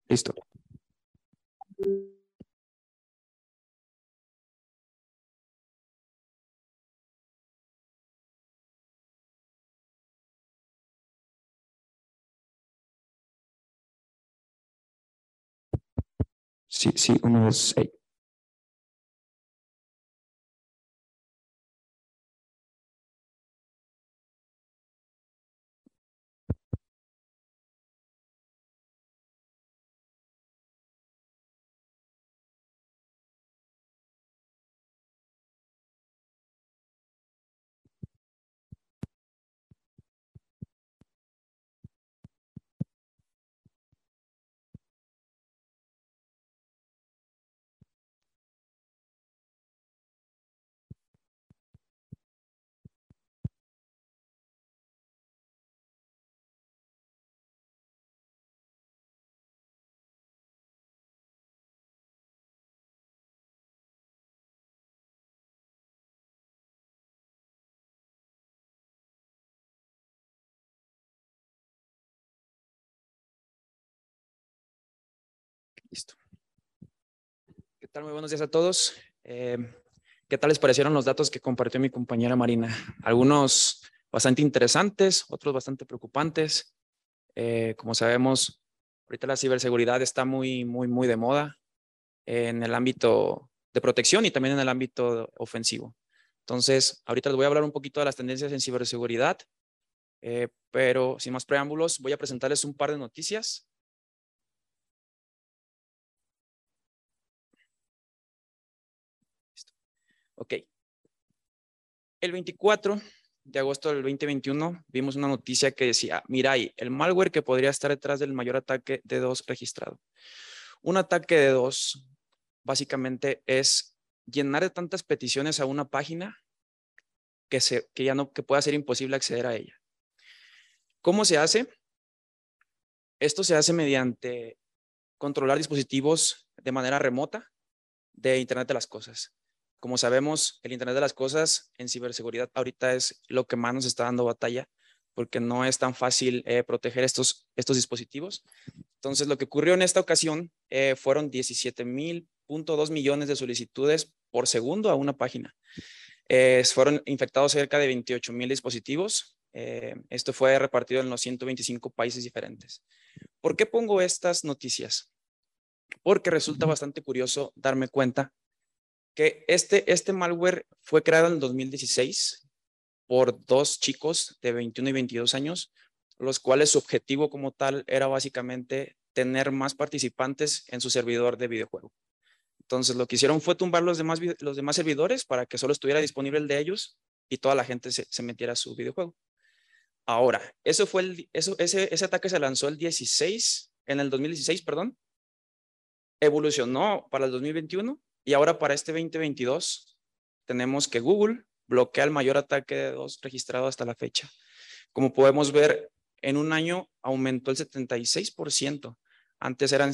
Listo. Sí, sí, 1, 2, 6. Listo. ¿Qué tal? Muy buenos días a todos. ¿Qué tal les parecieron los datos que compartió mi compañera Marina? Algunos bastante interesantes, otros bastante preocupantes. Como sabemos, ahorita la ciberseguridad está muy de moda en el ámbito de protección y también en el ámbito ofensivo. Entonces, ahorita les voy a hablar un poquito de las tendencias en ciberseguridad, pero sin más preámbulos, voy a presentarles un par de noticias. Ok. El 24 de agosto del 2021 vimos una noticia que decía, Mirai, el malware que podría estar detrás del mayor ataque de DDoS registrado. Un ataque de DDoS básicamente es llenar de tantas peticiones a una página que pueda ser imposible acceder a ella. ¿Cómo se hace? Esto se hace mediante controlar dispositivos de manera remota de Internet de las Cosas. Como sabemos, el Internet de las Cosas en ciberseguridad ahorita es lo que más nos está dando batalla porque no es tan fácil proteger estos dispositivos. Entonces, lo que ocurrió en esta ocasión fueron 17.2 millones de solicitudes por segundo a una página. Fueron infectados cerca de 28,000 dispositivos. Esto fue repartido en los 125 países diferentes. ¿Por qué pongo estas noticias? Porque resulta bastante curioso darme cuenta que este malware fue creado en el 2016 por dos chicos de 21 y 22 años, los cuales su objetivo como tal era básicamente tener más participantes en su servidor de videojuego. Entonces lo que hicieron fue tumbar los demás servidores para que solo estuviera disponible el de ellos y toda la gente se metiera a su videojuego. Ahora, ese ataque se lanzó en el 2016, perdón, evolucionó para el 2021 y ahora para este 2022 tenemos que Google bloquea el mayor ataque de DDoS registrado hasta la fecha. Como podemos ver, en un año aumentó el 76%. Antes eran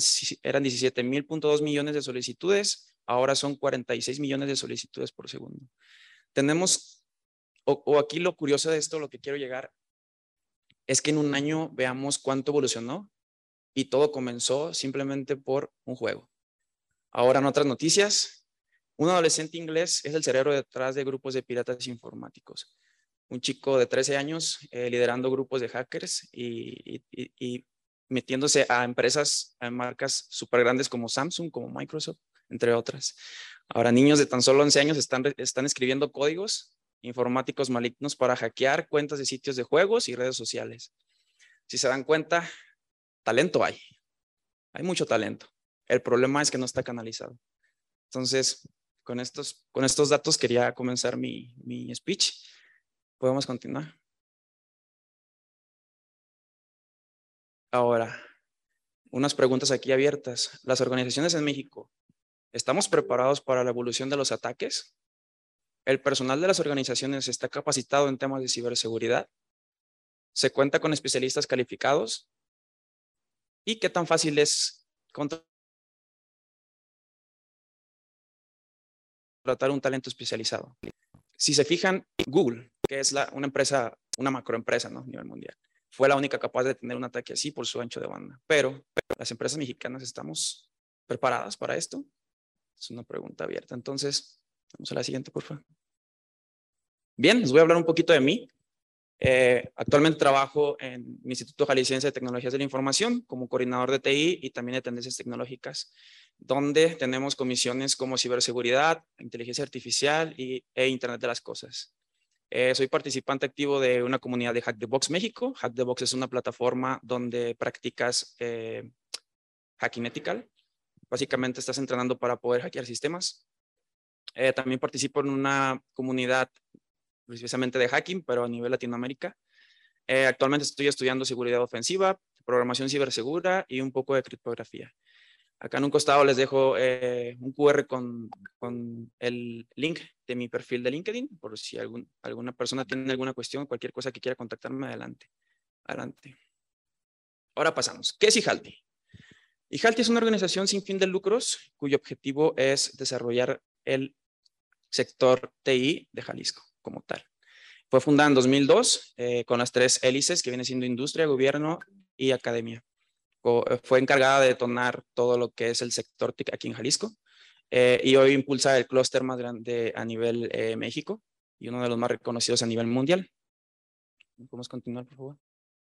17.2 millones de solicitudes, ahora son 46 millones de solicitudes por segundo. Tenemos, o aquí lo curioso de esto, lo que quiero llegar, es que en un año veamos cuánto evolucionó y todo comenzó simplemente por un juego. Ahora en otras noticias, un adolescente inglés es el cerebro detrás de grupos de piratas informáticos. Un chico de 13 años liderando grupos de hackers y metiéndose a empresas, a marcas súper grandes como Samsung, como Microsoft, entre otras. Ahora niños de tan solo 11 años están escribiendo códigos informáticos malignos para hackear cuentas de sitios de juegos y redes sociales. Si se dan cuenta, talento hay. Hay mucho talento. El problema es que no está canalizado. Entonces, con estos datos quería comenzar mi speech. ¿Podemos continuar? Ahora, unas preguntas aquí abiertas. Las organizaciones en México, ¿estamos preparados para la evolución de los ataques? ¿El personal de las organizaciones está capacitado en temas de ciberseguridad? ¿Se cuenta con especialistas calificados? ¿Y qué tan fácil es contratar un talento especializado? Si se fijan, Google, que es una empresa, una macroempresa, ¿no? A nivel mundial, fue la única capaz de tener un ataque así por su ancho de banda. Pero las empresas mexicanas estamos preparadas para esto. Es una pregunta abierta. Entonces, vamos a la siguiente, por favor. Bien, les voy a hablar un poquito de mí. Actualmente trabajo en el Instituto Jalisciense de Tecnologías de la Información como coordinador de TI y también de tendencias tecnológicas, donde tenemos comisiones como ciberseguridad, inteligencia artificial e Internet de las Cosas. Soy participante activo de una comunidad de Hack the Box México. Hack the Box es una plataforma donde practicas hacking ethical. Básicamente estás entrenando para poder hackear sistemas. También participo en una comunidad precisamente de hacking, pero a nivel Latinoamérica. Actualmente estoy estudiando seguridad ofensiva, programación cibersegura y un poco de criptografía. Acá en un costado les dejo un QR con el link de mi perfil de LinkedIn, por si alguna persona tiene alguna cuestión, cualquier cosa que quiera contactarme, adelante. Ahora pasamos. ¿Qué es IJALTI? IJALTI es una organización sin fin de lucros cuyo objetivo es desarrollar el sector TI de Jalisco como tal. Fue fundada en 2002 con las 3 hélices que viene siendo industria, gobierno y academia. Fue encargada de detonar todo lo que es el sector TIC aquí en Jalisco y hoy impulsa el clúster más grande a nivel México y uno de los más reconocidos a nivel mundial. ¿Podemos continuar, por favor?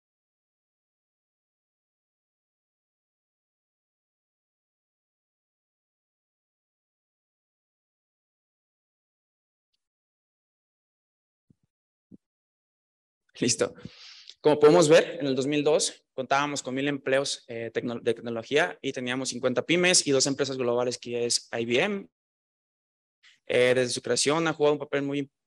Listo. Como podemos ver, en el 2002 contábamos con 1,000 empleos de tecnología y teníamos 50 pymes y 2 empresas globales que es IBM. Desde su creación ha jugado un papel muy importante.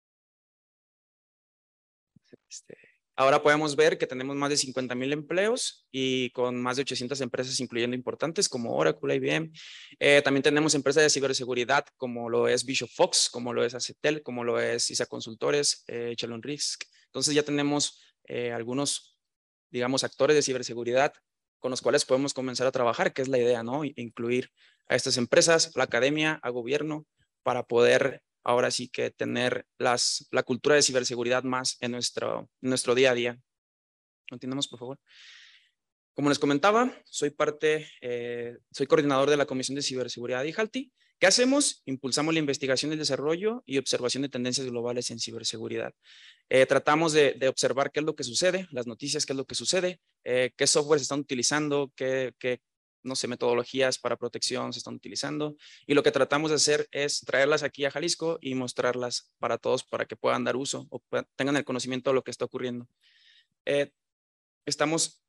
Ahora podemos ver que tenemos más de 50,000 empleos y con más de 800 empresas, incluyendo importantes como Oracle, IBM. También tenemos empresas de ciberseguridad como lo es Bishop Fox, como lo es Acetel, como lo es ISA Consultores, Chalon Risk. Entonces ya tenemos algunos, digamos, actores de ciberseguridad con los cuales podemos comenzar a trabajar, que es la idea, ¿no? Incluir a estas empresas, a la academia, a gobierno, para poder ahora sí que tener la cultura de ciberseguridad más en nuestro día a día. Continuemos, por favor. Como les comentaba, soy coordinador de la Comisión de Ciberseguridad de IJALTI. ¿Qué hacemos? Impulsamos la investigación, el desarrollo y observación de tendencias globales en ciberseguridad. Tratamos de observar qué es lo que sucede, las noticias, qué es lo que sucede, qué software se están utilizando, qué no sé, metodologías para protección se están utilizando. Y lo que tratamos de hacer es traerlas aquí a Jalisco y mostrarlas para todos para que puedan dar uso o tengan el conocimiento de lo que está ocurriendo. Estamos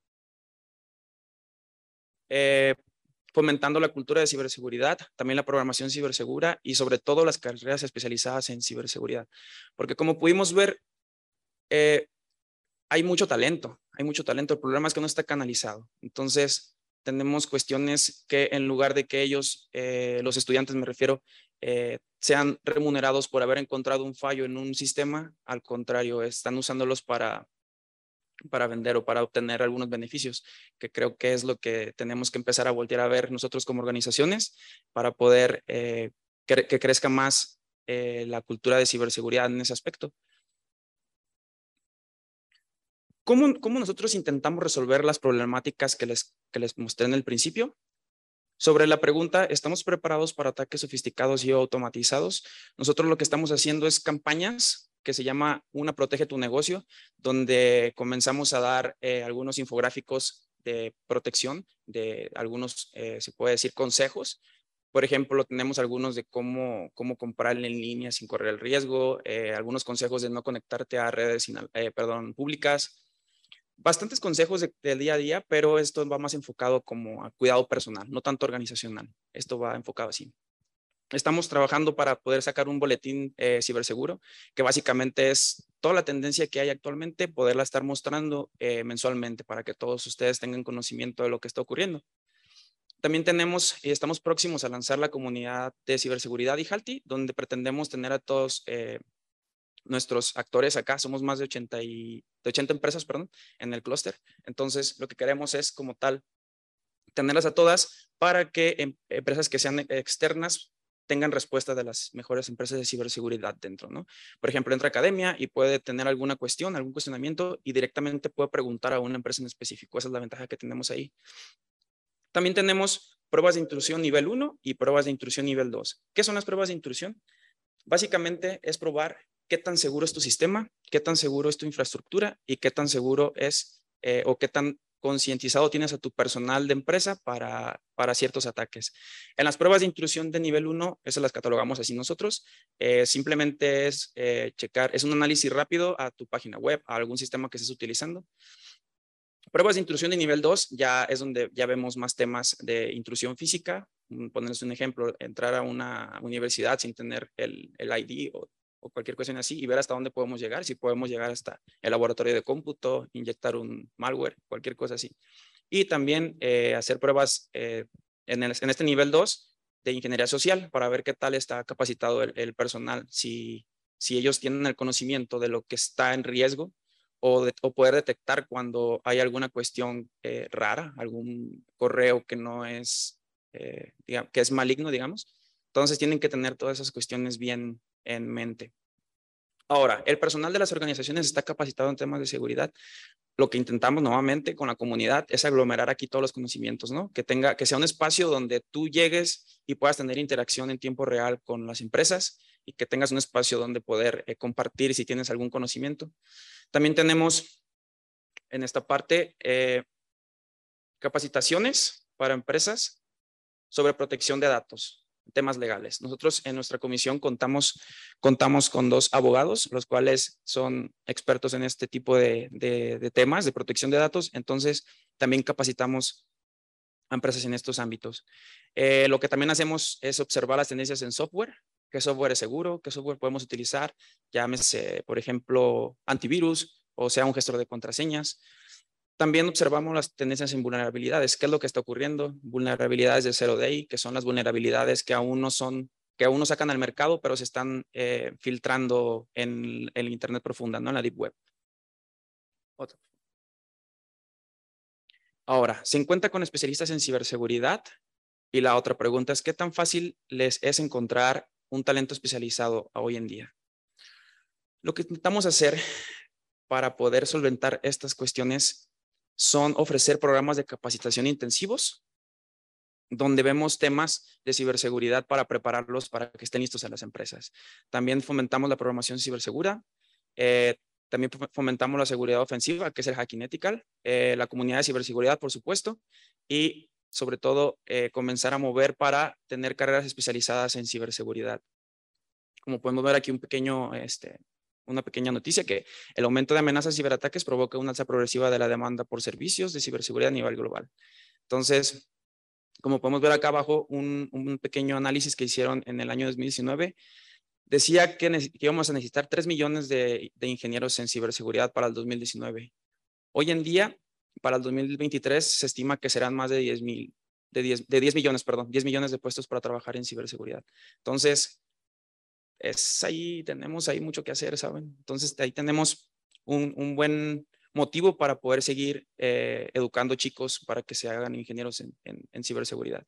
fomentando la cultura de ciberseguridad, también la programación cibersegura y sobre todo las carreras especializadas en ciberseguridad. Porque como pudimos ver, hay mucho talento. El problema es que no está canalizado. Entonces, tenemos cuestiones que en lugar de que ellos, los estudiantes me refiero, sean remunerados por haber encontrado un fallo en un sistema, al contrario, están usándolos para vender o para obtener algunos beneficios, que creo que es lo que tenemos que empezar a voltear a ver nosotros como organizaciones para poder que crezca más la cultura de ciberseguridad en ese aspecto. ¿Cómo nosotros intentamos resolver las problemáticas que les mostré en el principio? Sobre la pregunta, ¿estamos preparados para ataques sofisticados y automatizados? Nosotros lo que estamos haciendo es campañas que se llama Una Protege tu Negocio, donde comenzamos a dar algunos infográficos de protección, de algunos, se puede decir, consejos. Por ejemplo, tenemos algunos de cómo comprar en línea sin correr el riesgo, algunos consejos de no conectarte a redes públicas, bastantes consejos del día a día, pero esto va más enfocado como a cuidado personal, no tanto organizacional. Esto va enfocado así. Estamos trabajando para poder sacar un boletín ciberseguro, que básicamente es toda la tendencia que hay actualmente, poderla estar mostrando mensualmente para que todos ustedes tengan conocimiento de lo que está ocurriendo. También tenemos y estamos próximos a lanzar la comunidad de ciberseguridad IJALTI, donde pretendemos tener a todos nuestros actores acá. Somos más de 80 empresas, en el clúster. Entonces, lo que queremos es como tal tenerlas a todas para que empresas que sean externas tengan respuesta de las mejores empresas de ciberseguridad dentro, ¿no? Por ejemplo, entra a academia y puede tener alguna cuestión, algún cuestionamiento y directamente puede preguntar a una empresa en específico. Esa es la ventaja que tenemos ahí. También tenemos pruebas de intrusión nivel 1 y pruebas de intrusión nivel 2. ¿Qué son las pruebas de intrusión? Básicamente es probar qué tan seguro es tu sistema, qué tan seguro es tu infraestructura y qué tan seguro es o qué tan concientizado tienes a tu personal de empresa para ciertos ataques. En las pruebas de intrusión de nivel 1, esas las catalogamos así nosotros, simplemente es checar, es un análisis rápido a tu página web, a algún sistema que estés utilizando. Pruebas de intrusión de nivel 2 ya es donde ya vemos más temas de intrusión física. Ponerles un ejemplo, entrar a una universidad sin tener el ID o cualquier cuestión así y ver hasta dónde podemos llegar, si podemos llegar hasta el laboratorio de cómputo, inyectar un malware, cualquier cosa así. Y también hacer pruebas en este nivel 2 de ingeniería social para ver qué tal está capacitado el personal, si ellos tienen el conocimiento de lo que está en riesgo o poder detectar cuando hay alguna cuestión rara, algún correo que no es, que es maligno, digamos. Entonces tienen que tener todas esas cuestiones bien en mente. Ahora, el personal de las organizaciones está capacitado en temas de seguridad. Lo que intentamos nuevamente con la comunidad es aglomerar aquí todos los conocimientos, ¿no? Que sea un espacio donde tú llegues y puedas tener interacción en tiempo real con las empresas y que tengas un espacio donde poder compartir si tienes algún conocimiento. También tenemos en esta parte capacitaciones para empresas sobre protección de datos, temas legales. Nosotros en nuestra comisión contamos con 2 abogados, los cuales son expertos en este tipo de temas de protección de datos. Entonces, también capacitamos a empresas en estos ámbitos. Lo que también hacemos es observar las tendencias en software. ¿Qué software es seguro? ¿Qué software podemos utilizar? Llámese, por ejemplo, antivirus o sea un gestor de contraseñas. También observamos las tendencias en vulnerabilidades. ¿Qué es lo que está ocurriendo? Vulnerabilidades de zero day, que son las vulnerabilidades que aún no sacan al mercado, pero se están filtrando en el Internet profunda, ¿no? En la Deep Web. Otra. Ahora, ¿se encuentra con especialistas en ciberseguridad? Y la otra pregunta es, ¿qué tan fácil les es encontrar un talento especializado hoy en día? Lo que intentamos hacer para poder solventar estas cuestiones son ofrecer programas de capacitación intensivos, donde vemos temas de ciberseguridad para prepararlos para que estén listos en las empresas. También fomentamos la programación cibersegura, también fomentamos la seguridad ofensiva, que es el hacking ethical, la comunidad de ciberseguridad, por supuesto, y sobre todo comenzar a mover para tener carreras especializadas en ciberseguridad. Como podemos ver aquí una pequeña noticia que el aumento de amenazas y ciberataques provoca una alza progresiva de la demanda por servicios de ciberseguridad a nivel global. Entonces, como podemos ver acá abajo, un pequeño análisis que hicieron en el año 2019 decía que íbamos a necesitar 3 millones de ingenieros en ciberseguridad para el 2019. Hoy en día, para el 2023, se estima que serán más de 10 millones de puestos para trabajar en ciberseguridad. Entonces, tenemos ahí mucho que hacer, ¿saben? Entonces, ahí tenemos un buen motivo para poder seguir educando chicos para que se hagan ingenieros en ciberseguridad.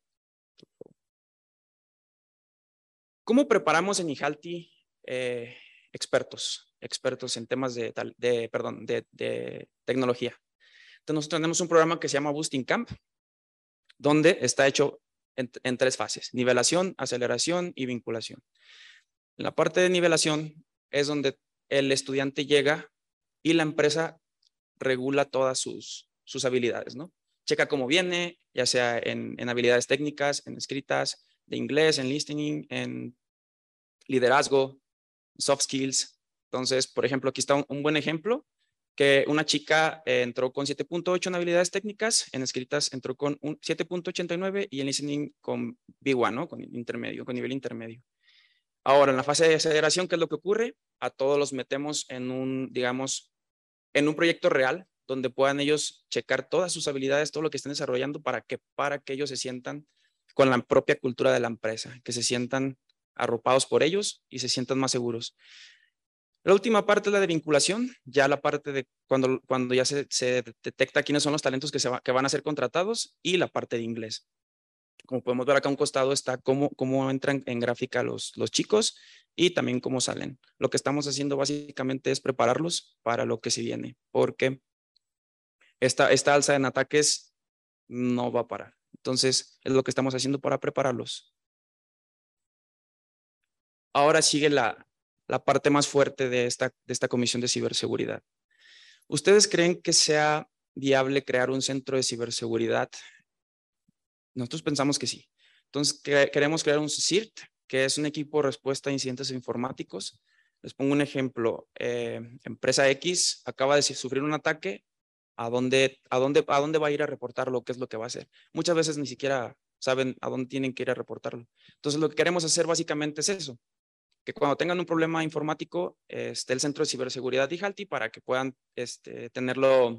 ¿Cómo preparamos en IJALTI expertos en temas de tecnología? Entonces, nosotros tenemos un programa que se llama Boosting Camp, donde está hecho en 3 fases: nivelación, aceleración y vinculación. En la parte de nivelación es donde el estudiante llega y la empresa regula todas sus habilidades, ¿no? Checa cómo viene, ya sea en habilidades técnicas, en escritas, de inglés, en listening, en liderazgo, soft skills. Entonces, por ejemplo, aquí está un buen ejemplo, que una chica entró con 7.8 en habilidades técnicas, en escritas entró con 7.89 y en listening con B1, ¿no? Con nivel intermedio. Ahora, en la fase de aceleración, ¿qué es lo que ocurre? A todos los metemos en un proyecto real, donde puedan ellos checar todas sus habilidades, todo lo que estén desarrollando para que ellos se sientan con la propia cultura de la empresa, que se sientan arropados por ellos y se sientan más seguros. La última parte es la de vinculación, ya la parte de cuando ya se detecta quiénes son los talentos que van a ser contratados, y la parte de inglés. Como podemos ver acá a un costado está cómo entran en gráfica los chicos y también cómo salen. Lo que estamos haciendo básicamente es prepararlos para lo que se viene, porque esta alza en ataques no va a parar. Entonces, es lo que estamos haciendo para prepararlos. Ahora sigue la parte más fuerte de esta comisión de ciberseguridad. ¿Ustedes creen que sea viable crear un centro de ciberseguridad? Nosotros pensamos que sí. Entonces, queremos crear un CIRT, que es un equipo de respuesta a incidentes informáticos. Les pongo un ejemplo. Empresa X acaba de sufrir un ataque. ¿A dónde va a ir a reportarlo? ¿Qué es lo que va a hacer? Muchas veces ni siquiera saben a dónde tienen que ir a reportarlo. Entonces, lo que queremos hacer básicamente es eso, que cuando tengan un problema informático, esté el Centro de Ciberseguridad IJALTI para que puedan tener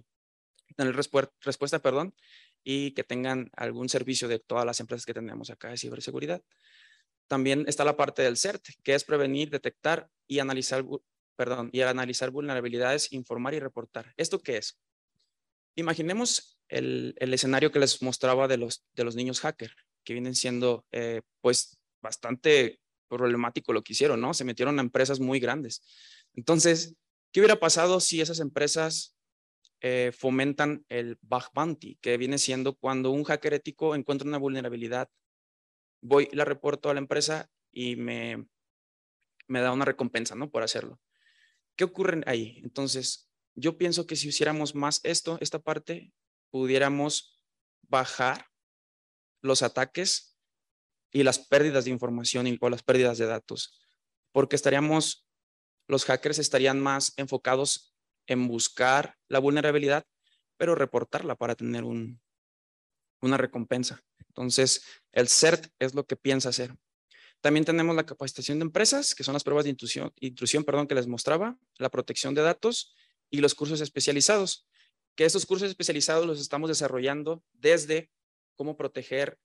respuesta, y que tengan algún servicio de todas las empresas que tenemos acá de ciberseguridad. También está la parte del CERT, que es prevenir, detectar y analizar vulnerabilidades, informar y reportar. ¿Esto qué es? Imaginemos el escenario que les mostraba de los niños hacker, que vienen siendo pues bastante problemático lo que hicieron, ¿no? Se metieron a empresas muy grandes. Entonces, ¿qué hubiera pasado si esas empresas fomentan el bug bounty, que viene siendo cuando un hacker ético encuentra una vulnerabilidad, voy y la reporto a la empresa y me da una recompensa, ¿no? Por hacerlo. ¿Qué ocurre ahí? Entonces, yo pienso que si hiciéramos más esta parte, pudiéramos bajar los ataques y las pérdidas de información o las pérdidas de datos, porque los hackers estarían más enfocados en buscar la vulnerabilidad, pero reportarla para tener una recompensa. Entonces, el CERT es lo que piensa hacer. También tenemos la capacitación de empresas, que son las pruebas de intrusión, que les mostraba, la protección de datos y los cursos especializados, que estos cursos especializados los estamos desarrollando desde cómo proteger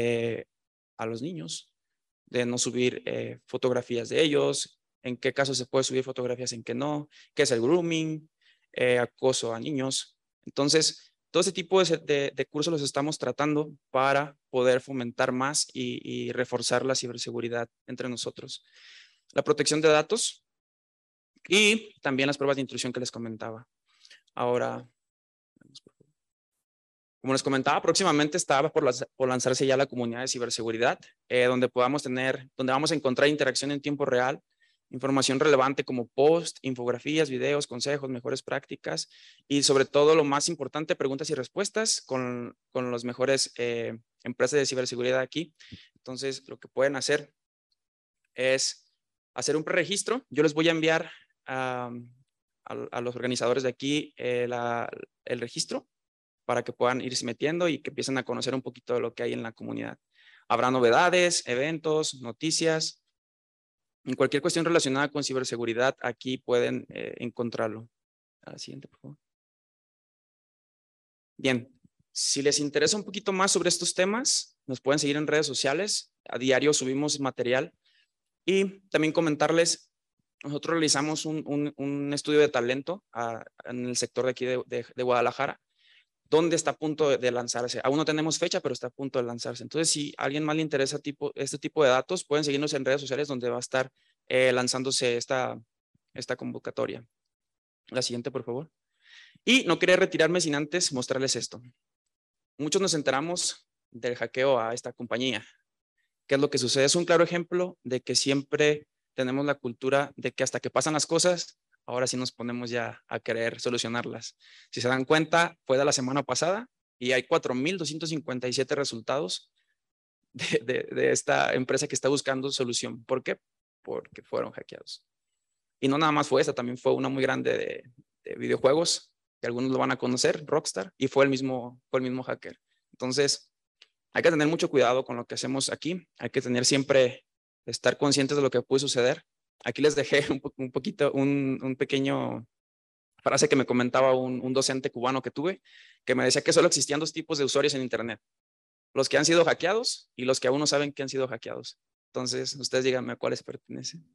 a los niños, de no subir fotografías de ellos, en qué casos se puede subir fotografías, en qué no, qué es el grooming, acoso a niños. Entonces, todo ese tipo de cursos los estamos tratando para poder fomentar más y reforzar la ciberseguridad entre nosotros. La protección de datos y también las pruebas de intrusión que les comentaba. Ahora, como les comentaba, próximamente estaba por lanzarse ya la comunidad de ciberseguridad, donde vamos a encontrar interacción en tiempo real, información relevante como post, infografías, videos, consejos, mejores prácticas y sobre todo lo más importante, preguntas y respuestas con las mejores empresas de ciberseguridad aquí. Entonces, lo que pueden hacer es hacer un preregistro. Yo les voy a enviar a los organizadores de aquí el registro para que puedan irse metiendo y que empiecen a conocer un poquito de lo que hay en la comunidad. Habrá novedades, eventos, noticias. En cualquier cuestión relacionada con ciberseguridad, aquí pueden encontrarlo. A la siguiente, por favor. Bien, si les interesa un poquito más sobre estos temas, nos pueden seguir en redes sociales. A diario subimos material. Y también comentarles, nosotros realizamos un estudio de talento en el sector de aquí de Guadalajara, donde está a punto de lanzarse. Aún no tenemos fecha, pero está a punto de lanzarse. Entonces, si a alguien más le interesa este tipo de datos, pueden seguirnos en redes sociales donde va a estar lanzándose esta convocatoria. La siguiente, por favor. Y no quería retirarme sin antes mostrarles esto. Muchos nos enteramos del hackeo a esta compañía. ¿Qué es lo que sucede? Es un claro ejemplo de que siempre tenemos la cultura de que hasta que pasan las cosas, ahora sí nos ponemos ya a querer solucionarlas. Si se dan cuenta, fue de la semana pasada y hay 4,257 resultados de esta empresa que está buscando solución. ¿Por qué? Porque fueron hackeados. Y no nada más fue esta, también fue una muy grande de videojuegos, que algunos lo van a conocer, Rockstar, y fue el mismo hacker. Entonces, hay que tener mucho cuidado con lo que hacemos aquí. Hay que estar conscientes de lo que puede suceder. Aquí les dejé un pequeño frase que me comentaba un docente cubano que tuve, que me decía que solo existían dos tipos de usuarios en Internet. Los que han sido hackeados y los que aún no saben que han sido hackeados. Entonces, ustedes díganme a cuáles pertenecen.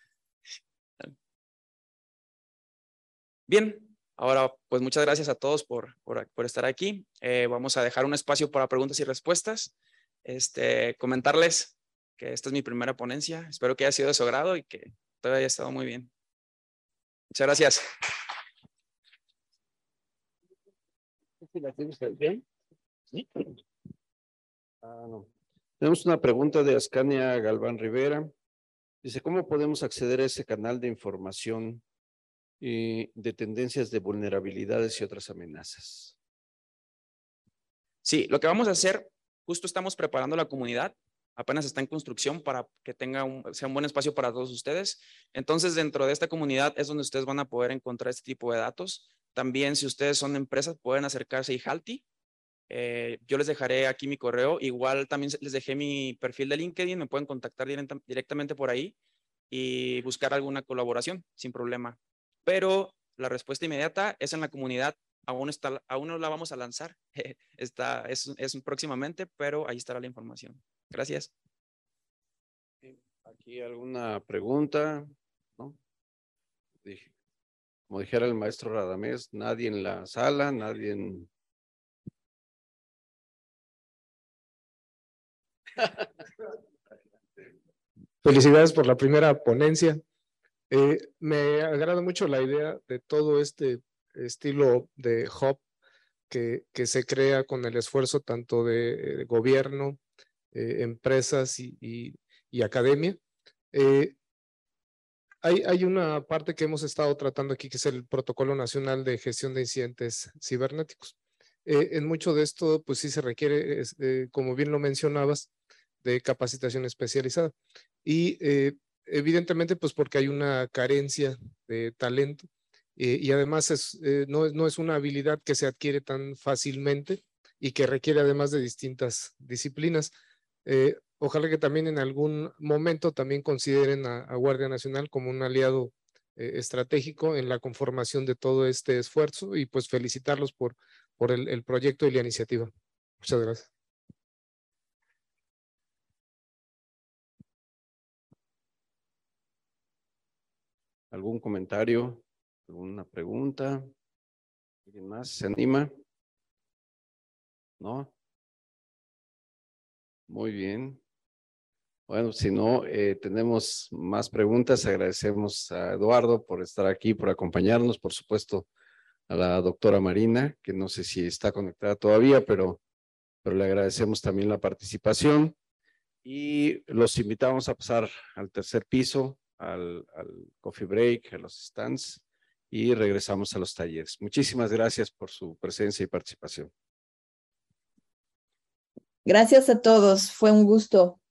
Bien. Ahora, pues muchas gracias a todos por estar aquí. Vamos a dejar un espacio para preguntas y respuestas. comentarles que esta es mi primera ponencia. Espero que haya sido de su agrado y que todo haya estado muy bien. Muchas gracias. No. Tenemos una pregunta de Ascania Galván Rivera. Dice, ¿cómo podemos acceder a ese canal de información de tendencias de vulnerabilidades y otras amenazas? Sí, lo que vamos a hacer, justo estamos preparando la comunidad, apenas está en construcción para que sea un buen espacio para todos ustedes. Entonces, dentro de esta comunidad es donde ustedes van a poder encontrar este tipo de datos. También, si ustedes son empresas, pueden acercarse a IJALTI. Yo les dejaré aquí mi correo. Igual también les dejé mi perfil de LinkedIn. Me pueden contactar directamente por ahí y buscar alguna colaboración sin problema. Pero la respuesta inmediata es en la comunidad. Aún no la vamos a lanzar. Es próximamente, pero ahí estará la información. Gracias. Aquí alguna pregunta, ¿no? Como dijera el maestro Radamés, nadie en la sala, nadie en... Felicidades por la primera ponencia. Me agrada mucho la idea de todo este estilo de hub que se crea con el esfuerzo tanto de gobierno, empresas y academia. Hay una parte que hemos estado tratando aquí que es el Protocolo Nacional de Gestión de Incidentes Cibernéticos. En mucho de esto, pues sí se requiere, como bien lo mencionabas, de capacitación especializada. Y evidentemente, pues porque hay una carencia de talento y además no es una habilidad que se adquiere tan fácilmente y que requiere además de distintas disciplinas. Ojalá que también en algún momento también consideren a Guardia Nacional como un aliado estratégico en la conformación de todo este esfuerzo y pues felicitarlos por el proyecto y la iniciativa. Muchas gracias. ¿Algún comentario? ¿Alguna pregunta? ¿Alguien más se anima? ¿No? Muy bien. Bueno, si no, tenemos más preguntas. Agradecemos a Eduardo por estar aquí, por acompañarnos. Por supuesto, a la doctora Marina, que no sé si está conectada todavía, pero le agradecemos también la participación. Y los invitamos a pasar al tercer piso, al coffee break, a los stands, y regresamos a los talleres. Muchísimas gracias por su presencia y participación. Gracias a todos, fue un gusto.